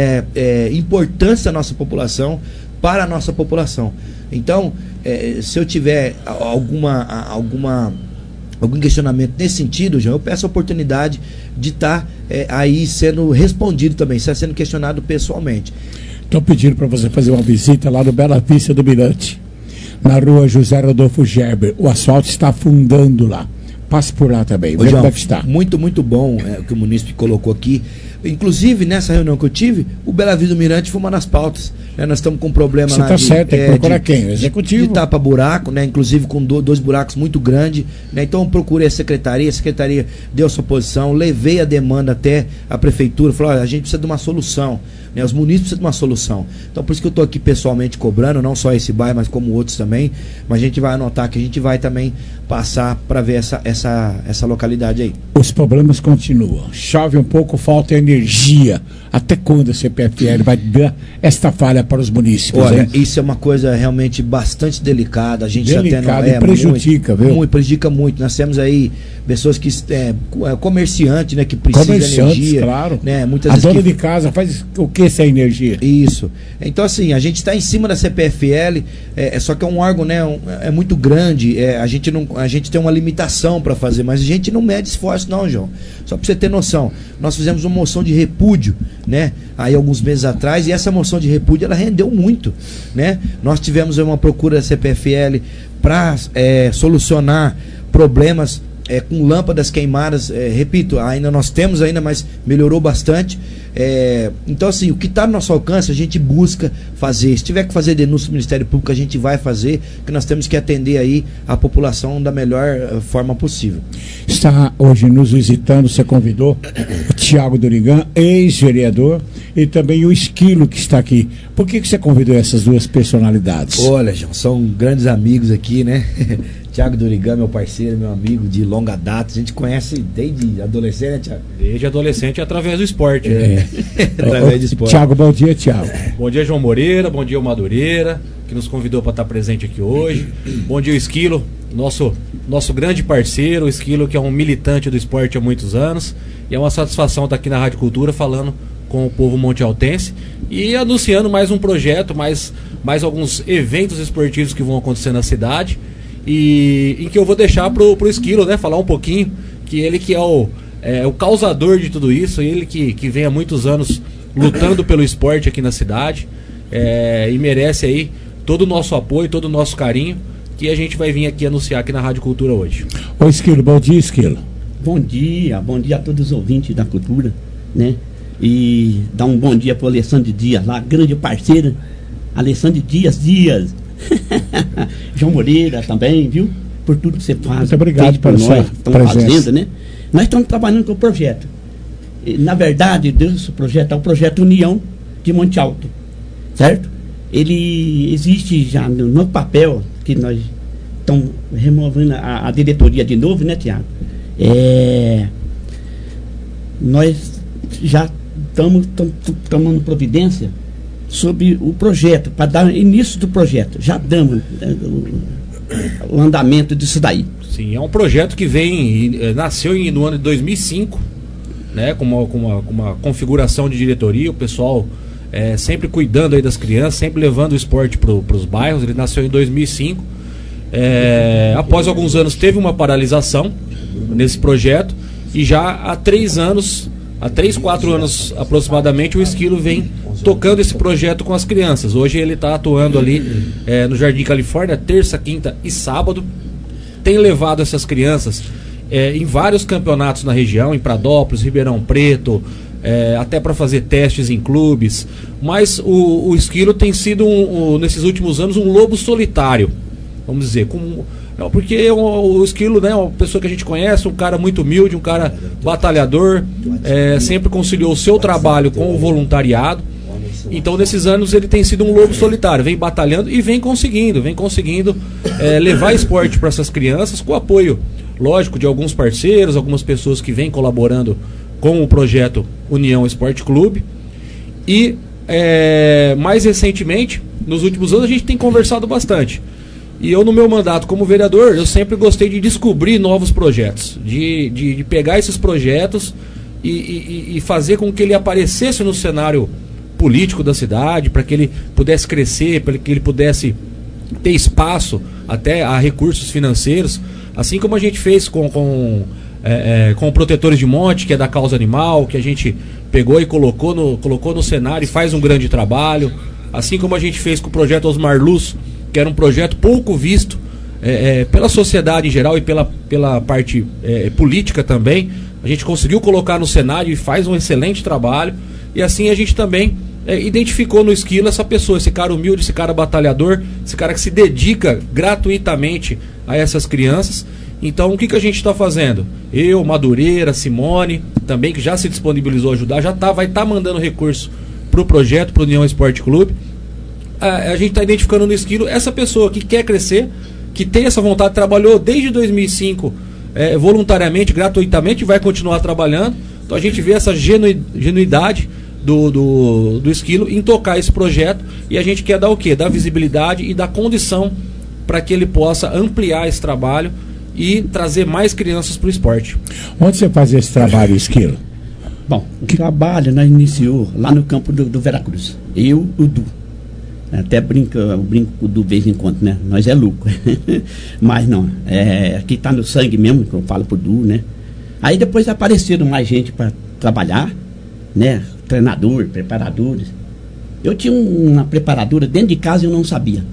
importantes da nossa população, para a nossa população. Então, se eu tiver algum questionamento nesse sentido, João, eu peço a oportunidade de estar aí sendo respondido também, sendo questionado pessoalmente. Estou pedindo para você fazer uma visita lá no Bela Vista do Mirante, na rua José Rodolfo Gerber. O asfalto está afundando lá. Passe por lá também. Ô, João, muito, muito bom o que o munícipe colocou aqui. Inclusive, nessa reunião que eu tive, o Bela Vista do Mirante foi uma das pautas. Né? Nós estamos com um problema lá. Você está certo, tem que procurar quem? O executivo. De tapa-buraco, né? Inclusive com 2 buracos muito grandes. Né? Então eu procurei a secretaria deu sua posição, levei a demanda até a prefeitura, falou: olha, a gente precisa de uma solução. Né? Os munícipes precisam de uma solução. Então por isso que eu estou aqui pessoalmente cobrando, não só esse bairro, mas como outros também. Mas a gente vai anotar que a gente vai também passar para ver essa localidade aí. Os problemas continuam. Chove um pouco, falta energia. Até quando a CPFL vai dar esta falha para os munícipes? Olha, isso é uma coisa realmente bastante delicada. A gente delicado e prejudica, viu? Prejudica muito. Nós temos aí pessoas que comerciante, né, que precisa de energia, claro. Né, muitas a vezes dona de casa faz o que sem energia? Isso. Então assim, a gente está em cima da CPFL, só que é um órgão, né, é muito grande. A gente tem uma limitação para fazer, mas a gente não mede esforço não, João. Só para você ter noção, nós fizemos uma moção de repúdio, né, aí alguns meses atrás, e essa moção de repúdio ela rendeu muito, né? Nós tivemos uma procura da CPFL para solucionar problemas com lâmpadas queimadas, repito, ainda nós temos ainda, mas melhorou bastante. Então assim, o que está no nosso alcance a gente busca fazer. Se tiver que fazer denúncia do Ministério Público, a gente vai fazer, porque nós temos que atender aí a população da melhor forma possível. Está hoje nos visitando, você convidou o Tiago Durigan, ex-vereador, e também o Esquilo, que está aqui. Por que você convidou essas duas personalidades? Olha, João, são grandes amigos aqui, né? Tiago Durigan, meu parceiro, meu amigo de longa data. A gente conhece desde adolescente, né, Tiago? Desde adolescente, através do esporte. Através do esporte. Tiago, bom dia, Tiago. Bom dia, João Moreira. Bom dia, o Madureira, que nos convidou para estar presente aqui hoje. Bom dia, o Esquilo, nosso grande parceiro. O Esquilo, que é um militante do esporte há muitos anos. E é uma satisfação estar aqui na Rádio Cultura falando com o povo montealtense e anunciando mais um projeto, mais alguns eventos esportivos que vão acontecer na cidade. e em que eu vou deixar pro Esquilo, né, falar um pouquinho, que ele que é o causador de tudo isso, ele que vem há muitos anos lutando pelo esporte aqui na cidade, e merece aí todo o nosso apoio, todo o nosso carinho, que a gente vai vir aqui anunciar aqui na Rádio Cultura hoje. Ô Esquilo, bom dia, Esquilo. Bom dia a todos os ouvintes da Cultura, né? E dar um bom dia pro Alessandro Dias lá, grande parceira, Alessandro Dias. João Moreira também, viu? Por tudo que você faz. Muito obrigado por nós, presença. Fazendo, né? Nós estamos trabalhando com o projeto. E, na verdade, esse projeto é o projeto União de Monte Alto, certo? Ele existe já no papel que nós estamos removendo a diretoria de novo, né, Tiago? Nós já estamos tomando providência sobre o projeto, para dar início do projeto. Já damos o andamento disso daí. Sim, é um projeto que nasceu no ano de 2005, né, com uma configuração de diretoria, o pessoal sempre cuidando aí das crianças, sempre levando o esporte para os bairros. Ele nasceu em 2005. Após alguns anos teve uma paralisação nesse projeto, e já há 4 anos aproximadamente, o Esquilo vem tocando esse projeto com as crianças. Hoje ele está atuando ali no Jardim Califórnia, terça, quinta e sábado. Tem levado essas crianças em vários campeonatos na região, em Pradópolis, Ribeirão Preto, até para fazer testes em clubes. Mas o Esquilo tem sido, nesses últimos anos, um lobo solitário, vamos dizer, porque o Esquilo, né, é uma pessoa que a gente conhece, um cara muito humilde, um cara batalhador, sempre conciliou o seu trabalho com o voluntariado. Então, nesses anos, ele tem sido um lobo solitário, vem batalhando e vem conseguindo levar esporte para essas crianças, com o apoio, lógico, de alguns parceiros, algumas pessoas que vêm colaborando com o projeto União Esporte Clube. E, mais recentemente, nos últimos anos, a gente tem conversado bastante. E eu, no meu mandato como vereador, eu sempre gostei de descobrir novos projetos, de pegar esses projetos e fazer com que ele aparecesse no cenário político da cidade, para que ele pudesse crescer, para que ele pudesse ter espaço até a recursos financeiros, assim como a gente fez com Protetores de Monte, que é da causa animal, que a gente pegou e colocou no cenário e faz um grande trabalho, assim como a gente fez com o projeto Osmar Luz, que era um projeto pouco visto pela sociedade em geral e pela parte política também. A gente conseguiu colocar no cenário e faz um excelente trabalho. E assim a gente também identificou no Esquilo essa pessoa, esse cara humilde, esse cara batalhador, esse cara que se dedica gratuitamente a essas crianças. Então, o que a gente está fazendo? Eu, Madureira, Simone, também, que já se disponibilizou a ajudar, vai estar mandando recurso para o projeto, para o União Esporte Clube. A gente está identificando no Esquilo essa pessoa que quer crescer, que tem essa vontade, trabalhou desde 2005 voluntariamente, gratuitamente, e vai continuar trabalhando. Então a gente vê essa genuidade do Esquilo em tocar esse projeto, e a gente quer dar o quê? Dar visibilidade e dar condição para que ele possa ampliar esse trabalho e trazer mais crianças para o esporte. Onde você faz esse trabalho, Esquilo? Bom, o trabalho nós iniciou lá no campo do Veracruz. Eu, o Du. Até eu brinco com o Du de vez em quando, né? Nós é louco. Mas não, aqui está no sangue mesmo, que eu falo pro Du, né? Aí depois apareceram mais gente para trabalhar, né? Treinador, preparadores. Eu tinha uma preparadora dentro de casa e eu não sabia.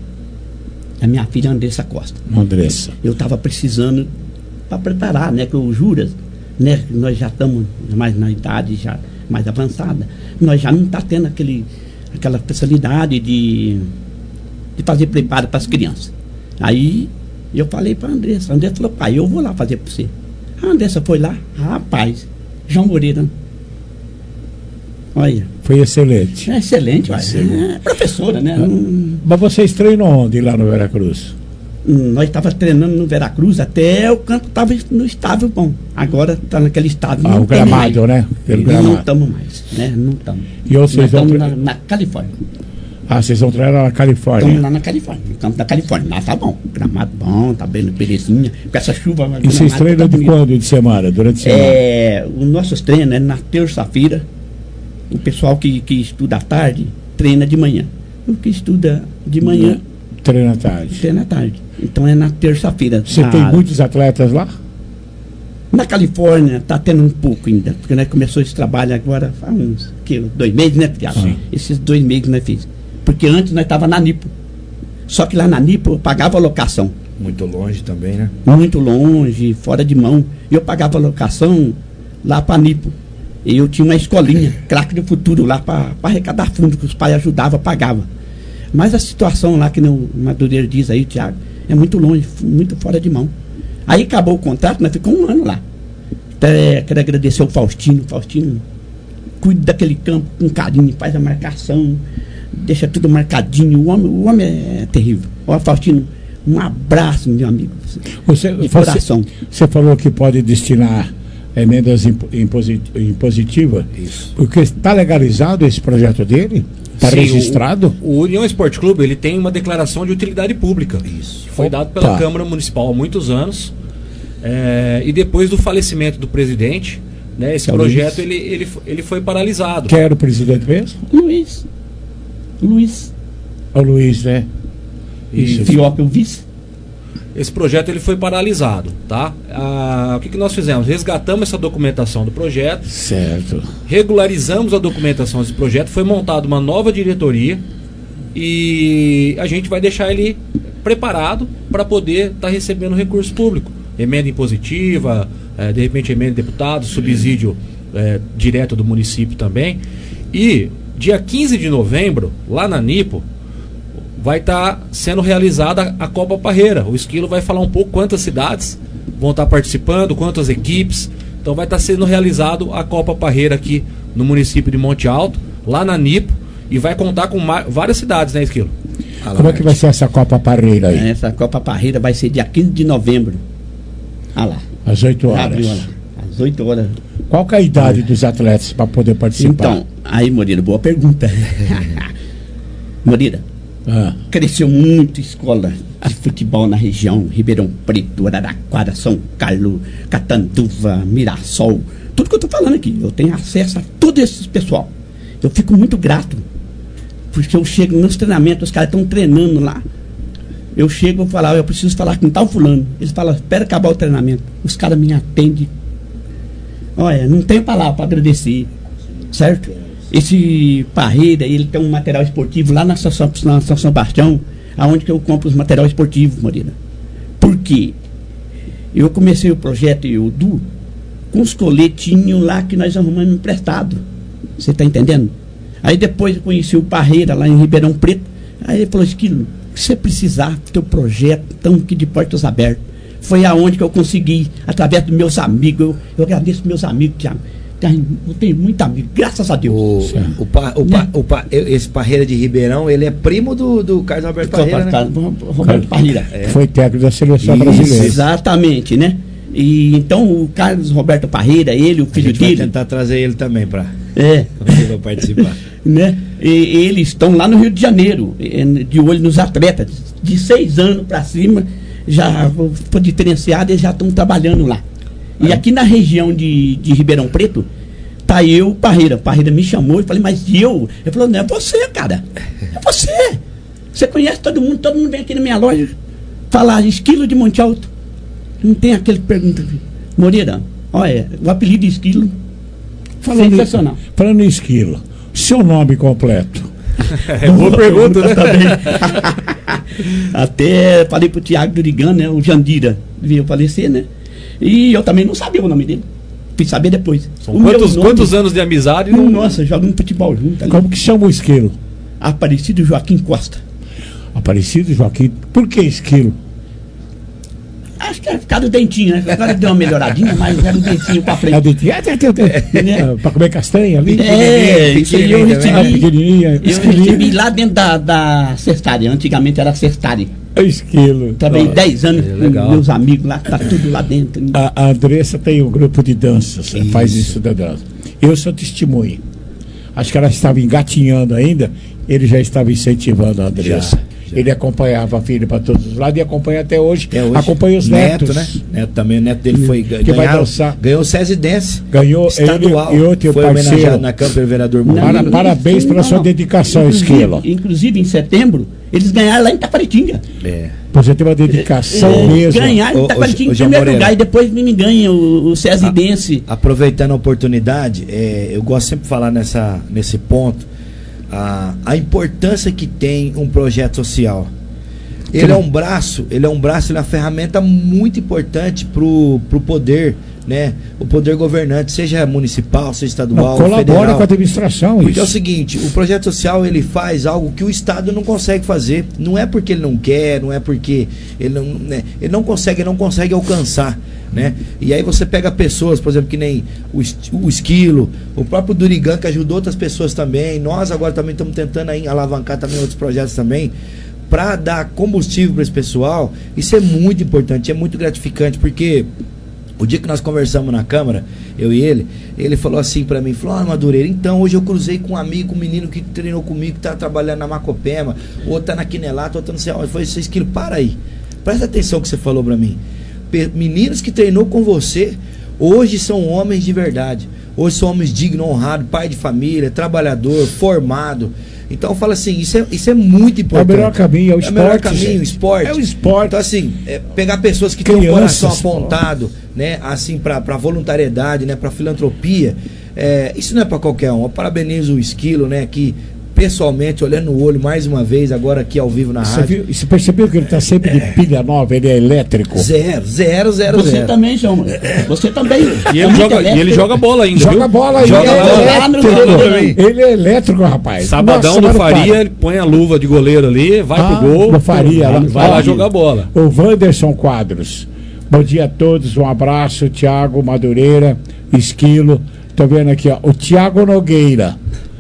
A minha filha Andressa Costa. Andressa. Eu estava precisando para preparar, né? Que o Juras, né? Nós já estamos mais na idade já mais avançada. Nós já não está tendo aquela facilidade de fazer preparo para as crianças. Aí eu falei para a Andressa. A Andressa falou: pai, eu vou lá fazer para você. A Andressa foi lá, rapaz, João Moreira. Olha. Foi excelente. Excelente, professora, né? Mas vocês treinam onde lá no Veracruz? Nós estávamos treinando no Veracruz até o campo estava no estável bom. Agora está naquele estável. O gramado, né? Não estamos mais, né? Não estamos. E vocês estamos na Califórnia. Ah, vocês vão treinar na Califórnia? Estamos lá na Califórnia, no campo da Califórnia. Lá tá bom, gramado bom, tá bem belezinha. Com essa chuva. E vocês treinam de quando de semana? Durante a semana? Os nossos treinos é na terça-feira. O pessoal que estuda à tarde treina de manhã. O que estuda de manhã treina à tarde. Treina à tarde. Então é na terça-feira. Você tem muitos atletas lá? Na Califórnia está tendo um pouco ainda, porque nós começou esse trabalho agora há uns 2 meses, né, Tiago? Esses 2 meses nós fizemos. Porque antes nós estávamos na Nipo. Só que lá na Nipo eu pagava a locação. Muito longe também, né? Muito longe, fora de mão. E eu pagava a locação lá para Nipo. E eu tinha uma escolinha, Craque do Futuro, lá para arrecadar fundo, que os pais ajudavam, pagavam. Mas a situação lá, que o Madureira diz aí, Tiago, é muito longe, muito fora de mão. Aí acabou o contrato, nós ficamos 1 ano lá. Até quero agradecer ao Faustino. Faustino cuida daquele campo com carinho, faz a marcação, deixa tudo marcadinho. O homem é terrível. Ó, Faustino, um abraço, meu amigo. De coração. Você falou que pode destinar emendas impositivas. Isso. Porque está legalizado esse projeto dele? Está registrado? O União Esporte Clube, ele tem uma declaração de utilidade pública. Isso. Foi dado pela Câmara Municipal há muitos anos. E depois do falecimento do presidente, né, esse projeto ele foi paralisado. Quem era o presidente mesmo? Luiz. O Luiz, né? Isso. Fioca, o vice. Esse projeto ele foi paralisado, tá? O que nós fizemos? Resgatamos essa documentação do projeto. Certo. Regularizamos a documentação desse projeto. Foi montada uma nova diretoria e a gente vai deixar ele preparado para poder estar recebendo recurso público. Emenda impositiva, de repente emenda de deputado, subsídio direto do município também. E dia 15 de novembro, lá na Nipo, vai estar sendo realizada a Copa Parreira. O Esquilo vai falar um pouco quantas cidades vão estar participando, quantas equipes. Então vai estar sendo realizado a Copa Parreira aqui no município de Monte Alto, lá na Nipo, e vai contar com várias cidades, né, Esquilo? Como é que vai ser essa Copa Parreira aí? Essa Copa Parreira vai ser dia 15 de novembro. Lá. Às 8 horas. Às 8 horas. Qual que é a idade dos atletas para poder participar? Então, aí, Moreira, boa pergunta. Moreira, cresceu muito escola de futebol na região, Ribeirão Preto, Araraquara, São Carlos, Catanduva, Mirassol, tudo que eu estou falando aqui. Eu tenho acesso a todo esse pessoal. Eu fico muito grato, porque eu chego nos treinamentos, os caras estão treinando lá. Eu chego e falo, eu preciso falar com tal fulano. Eles falam, espera acabar o treinamento. Os caras me atendem. Olha, não tenho palavra para agradecer. Certo? Esse Parreira, ele tem um material esportivo lá na São Sebastião, aonde que eu compro os material esportivos, Moreira. Por quê? Eu comecei o projeto Eudu com os coletinhos lá que nós arrumamos emprestado. Você está entendendo? Aí depois eu conheci o Parreira lá em Ribeirão Preto. Aí ele falou, Esquilo, se você precisar do teu projeto, estamos aqui de portas abertas. Foi aonde que eu consegui, através dos meus amigos. Eu agradeço meus amigos, Tiago. Eu tenho muito amigo, graças a Deus. Esse Parreira de Ribeirão, ele é primo do Carlos Alberto Parreira, né? Roberto Parreira. Foi técnico da seleção brasileira. Exatamente, né? E então o Carlos Roberto Parreira, ele, o filho dele. Vai tentar trazer ele também para participar. Né? E eles estão lá no Rio de Janeiro, de olho nos atletas, de 6 anos para cima, já foi diferenciado, eles já estão trabalhando lá. E aqui na região de Ribeirão Preto, tá eu, Parreira. Parreira me chamou e falei, mas eu? Ele falou, não é você, cara. É você. Você conhece todo mundo vem aqui na minha loja falar Esquilo de Monte Alto. Não tem aquele pergunta. Moreira, olha, o apelido Esquilo, sensacional. Falando em Esquilo, seu nome completo? Boa pergunta, né? Até falei pro Tiago Durigano, né? O Jandira veio falecer, né? E eu também não sabia o nome dele. Fui saber depois. Quantos anos de amizade? Nossa, jogamos futebol junto. Ali. Como que chama o Esquilo? Aparecido Joaquim Costa. Aparecido Joaquim. Por que Esquilo? Acho que é por causa do dentinho, né? Agora deu uma melhoradinha, mas era o dentinho pra frente. É o dentinho? Pra comer castanha ali? Isso aí eu recebi lá dentro da Cestária. Antigamente era Cestária. Esquilo. Trabalhei 10 anos com meus amigos lá, tá tudo lá dentro. A Andressa tem um grupo de danças, faz isso da dança. Eu sou testemunha. Acho que ela estava engatinhando ainda, ele já estava incentivando a Andressa. Ele acompanhava a filha para todos os lados e acompanha até hoje. Acompanha os netos. Né? Neto também, o neto dele foi ganhou o SESI Dance. Ganhou estadual. Ele e outro foi parceiro. Homenageado na Câmara pelo vereador Murilo. Parabéns pela sua dedicação, Esquilo. Inclusive, em setembro, eles ganharam lá em Taparitinga. Você tem uma dedicação mesmo. Ganharam em Taparitinga em primeiro lugar e depois me ganha o SESI Dance. Aproveitando a oportunidade, eu gosto sempre de falar nesse ponto, a importância que tem um projeto social. Ele é um braço, ele é uma ferramenta muito importante pro poder, né? O poder governante, seja municipal, seja estadual, colabora federal. com a administração. Porque isso. é o seguinte, o projeto social ele faz algo que o Estado não consegue fazer. Não é porque ele não quer, não é porque ele não consegue alcançar, né? E aí você pega pessoas, por exemplo, que nem o Esquilo, o próprio Durigan, que ajudou outras pessoas também. Nós agora também estamos tentando aí alavancar também outros projetos também, para dar combustível para esse pessoal. Isso é muito importante, é muito gratificante, porque o dia que nós conversamos na Câmara, eu e ele falou assim para mim, falou: Madureira, então hoje eu cruzei com um amigo, um menino que treinou comigo, que tá trabalhando na Macopema, outro tá na Quinelato, outro não sei onde. Foi 6 quilos, para aí, presta atenção no que você falou para mim. Meninos que treinou com você, hoje são homens de verdade, hoje são homens dignos, honrados, pai de família, trabalhador, formado. Então fala assim, isso é muito importante. É o melhor caminho, é o esporte. É o melhor caminho, o esporte. É o esporte. Então assim, pegar pessoas que têm o coração apontado, né, assim, para voluntariedade, né, para filantropia, isso não é para qualquer um. Eu parabenizo o Esquilo, né, que pessoalmente, olhando no olho mais uma vez, agora aqui ao vivo na rádio. Você percebeu que ele está sempre de pilha nova, ele é elétrico? Zero. Você também, João. Você também. E ele joga bola ainda. Joga viu? bola ainda. Joga Ele é elétrico, rapaz. Sabadão do Faria, ele põe a luva de goleiro ali, vai pro gol. Do Faria, vai lá jogar bola. O Wanderson Quadros. Bom dia a todos, um abraço. Tiago Madureira, Esquilo. Tô vendo aqui, ó, o Tiago Nogueira.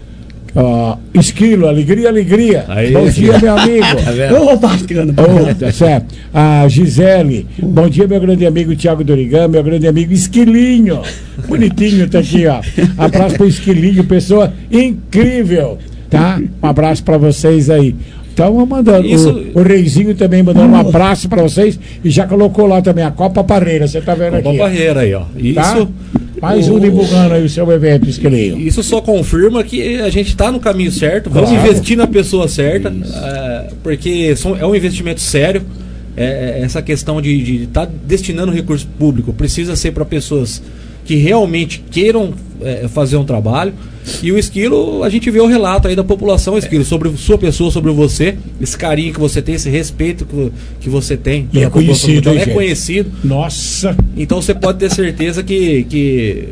Esquilo, alegria. Aí, bom dia, meu amigo. Bacana. Certo. A Gisele, bom dia, meu grande amigo Tiago Dorigan, meu grande amigo Esquilinho. Bonitinho tá aqui, ó. Abraço pro Esquilinho, pessoa incrível, tá? Um abraço pra vocês aí. Então, mandando. O Reizinho também mandando um abraço pra vocês e já colocou lá também a Copa Parreira, você tá vendo aqui. Copa Parreira aí, ó. Tá? Mais um divulgando aí o seu evento, Esquilinho. Isso só confirma que a gente está no caminho certo. Vamos investir na pessoa certa, porque é um investimento sério. Essa questão de estar destinando recurso público precisa ser para pessoas que realmente queiram fazer um trabalho. E o Esquilo, a gente vê o relato aí da população, Esquilo, sobre sua pessoa, sobre você, esse carinho que você tem, esse respeito que você tem. E é conhecido, é conhecido. Nossa! Então você pode ter certeza que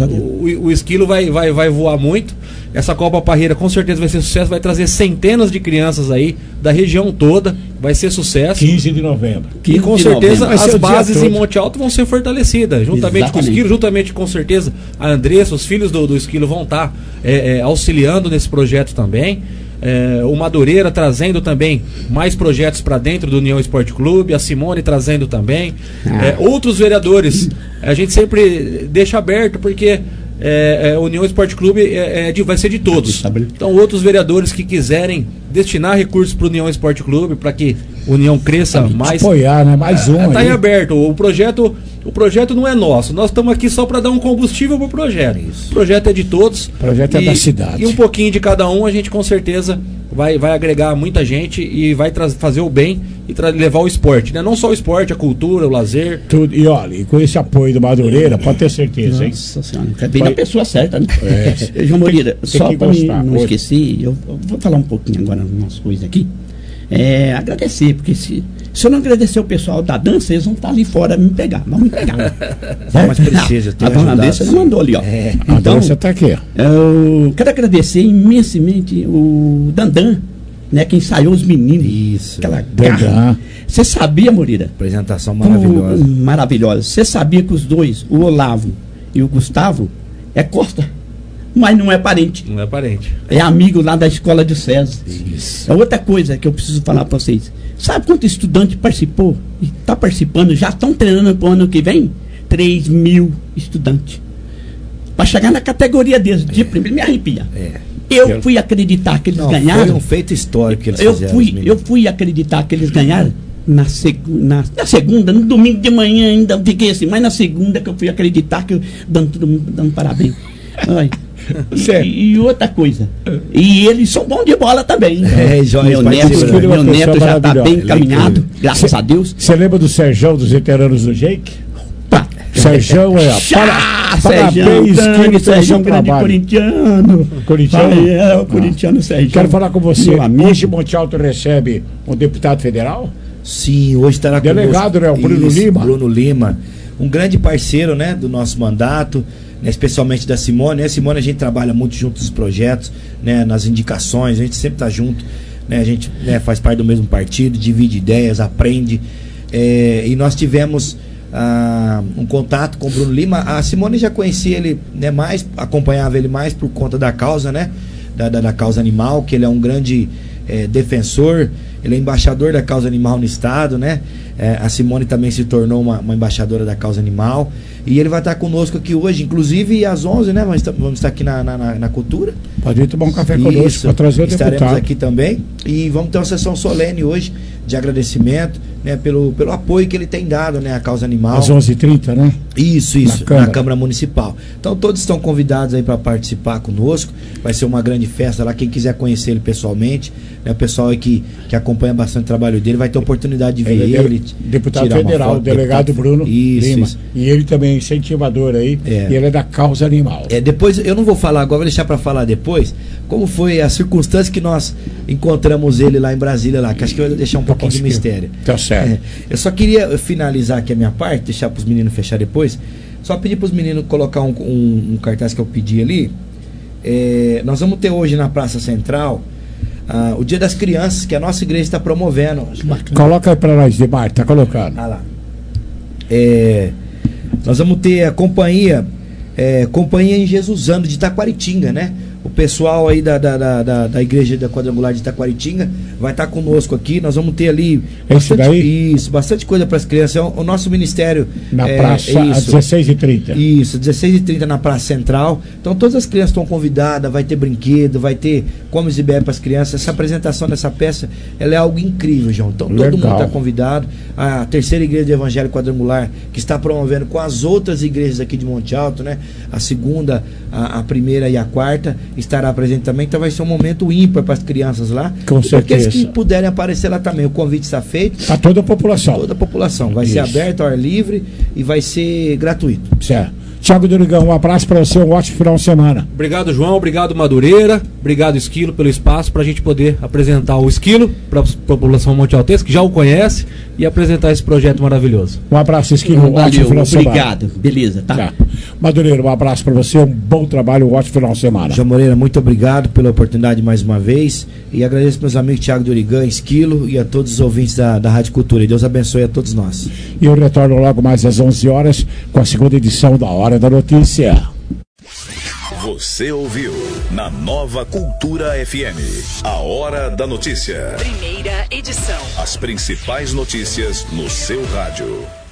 o Esquilo vai voar muito. Essa Copa Parreira com certeza vai ser sucesso, vai trazer centenas de crianças aí da região toda, vai ser sucesso. 15 de novembro. E com certeza as bases em Monte Alto vão ser fortalecidas, juntamente com o Esquilo, juntamente com certeza a Andressa, os filhos do Esquilo vão estar auxiliando nesse projeto também. O Madureira trazendo também mais projetos para dentro do União Esporte Clube, a Simone trazendo também, outros vereadores, a gente sempre deixa aberto porque União Esporte Clube vai ser de todos. Então outros vereadores que quiserem destinar recursos para o União Esporte Clube para que a União cresça mais, apoiar, né? Mais um está em aberto. O projeto não é nosso, nós estamos aqui só para dar um combustível para o projeto. O projeto é de todos. O projeto é da cidade. E um pouquinho de cada um, a gente com certeza vai agregar muita gente e vai fazer o bem e levar o esporte, né? Não só o esporte, a cultura, o lazer. Tudo. E olha, e com esse apoio do Madureira, pode ter certeza, hein? Nossa Senhora, bem na pessoa certa, né? João Moreira, só para não esquecer, eu vou falar um pouquinho agora umas coisas aqui. Agradecer, porque se eu não agradecer o pessoal da dança, eles vão estar ali fora me pegar. Vão me pegar. Mas precisa ter a dona Andressa mandou ali, ó. A dança está aqui, ó. Eu quero agradecer imensamente o Dandan, né, que ensaiou os meninos. Isso. Aquela garra. Você sabia, Moreira? Apresentação maravilhosa. Maravilhosa. Você sabia que os dois, o Olavo e o Gustavo, é Costa? Mas não é parente. Não é parente. É amigo lá da escola de César. Isso. É outra coisa que eu preciso falar para vocês. Sabe quanto estudante participou? E está participando, já estão treinando para o ano que vem? 3.000 estudantes. Para chegar na categoria deles, de primeiro, me arrepia. Eu fui acreditar que eles ganharam. Foi um feito histórico que eles fizeram. Eu fui acreditar que eles ganharam na segunda, no domingo de manhã ainda fiquei assim, mas na segunda que eu fui acreditar que todo mundo dando parabéns. E outra coisa, e eles são bons de bola também. Meu neto já está bem encaminhado, graças a Deus. Você lembra do Serjão dos veteranos do Jake? Serjão parabéns, Serjão grande corintiano. Corintiano? O corintiano Serjão. Quero falar com você. Hoje Monte Alto recebe um deputado federal? Sim, hoje estará delegado, né? O Bruno Lima. Bruno Lima, um grande parceiro, né, do nosso mandato, né, especialmente da Simone. A Simone, a gente trabalha muito junto nos projetos, né, nas indicações, a gente sempre está junto, né, a gente, né, faz parte do mesmo partido, divide ideias, aprende. E nós tivemos um contato com o Bruno Lima. A Simone já conhecia ele, né, mais, acompanhava ele mais por conta da causa, né, da causa animal, que ele é um grande defensor, ele é embaixador da causa animal no estado, né? A Simone também se tornou uma embaixadora da causa animal, e ele vai estar conosco aqui hoje, inclusive às 11, né? Vamos estar aqui na Cultura. Pode ir tomar um café conosco para trazer o deputado. Estaremos aqui também, e vamos ter uma sessão solene hoje de agradecimento, né, pelo apoio que ele tem dado, né, à causa animal. Às 11h30, né? Isso, na Câmara Municipal. Então todos estão convidados aí para participar conosco. Vai ser uma grande festa lá. Quem quiser conhecer ele pessoalmente, né, o pessoal aí que acompanha bastante o trabalho dele, vai ter oportunidade de ver ele. Deputado federal, o delegado Bruno Lima. Isso. E ele também é incentivador aí, e ele é da causa animal. Depois, eu não vou falar agora, vou deixar para falar depois, como foi a circunstância que nós encontramos ele lá em Brasília, lá, que acho que eu vou deixar um pouquinho de mistério. Tá certo. Eu só queria finalizar aqui a minha parte, deixar para os meninos fechar depois. Só pedir para os meninos colocar um cartaz que eu pedi ali. Nós vamos ter hoje na Praça Central o Dia das Crianças, que a nossa igreja está promovendo. Coloca aí para nós, Demar, tá colocando. Lá. Nós vamos ter a Companhia em Jesusano de Itaquaritinga, né? O pessoal aí da igreja da Quadrangular de Itaquaritinga vai estar conosco aqui. Nós vamos ter ali bastante coisa para as crianças. É o nosso ministério na praça às 16h30. Isso, 16h30 na Praça Central. Então todas as crianças estão convidadas, vai ter brinquedo, vai ter comes e bebes para as crianças. Essa apresentação dessa peça, ela é algo incrível, João. Então todo mundo está convidado. A terceira igreja do Evangelho Quadrangular, que está promovendo com as outras igrejas aqui de Monte Alto, né? A segunda, a primeira e a quarta estará presente também. Então vai ser um momento ímpar para as crianças lá. Com certeza. Aqueles que puderem aparecer lá também. O convite está feito. Para toda a população. Toda a população. Vai ser aberto, ao ar livre, e vai ser gratuito. Certo. Tiago Dorigão, um abraço para você, um ótimo final de semana. Obrigado, João, obrigado, Madureira, obrigado, Esquilo, pelo espaço para a gente poder apresentar o Esquilo para a população montealtense, que já o conhece, e apresentar esse projeto maravilhoso. Um abraço, Esquilo, um ótimo final de semana. Obrigado, beleza, tá? Madureira, um abraço para você, um bom trabalho, um ótimo final de semana. João Moreira, muito obrigado pela oportunidade mais uma vez, e agradeço meus amigos Tiago Dorigão, Esquilo, e a todos os ouvintes da Rádio Cultura. E Deus abençoe a todos nós. E eu retorno logo mais às 11 horas com a segunda edição da Hora da Notícia. Você ouviu na Nova Cultura FM, a Hora da Notícia. Primeira edição. As principais notícias no seu rádio.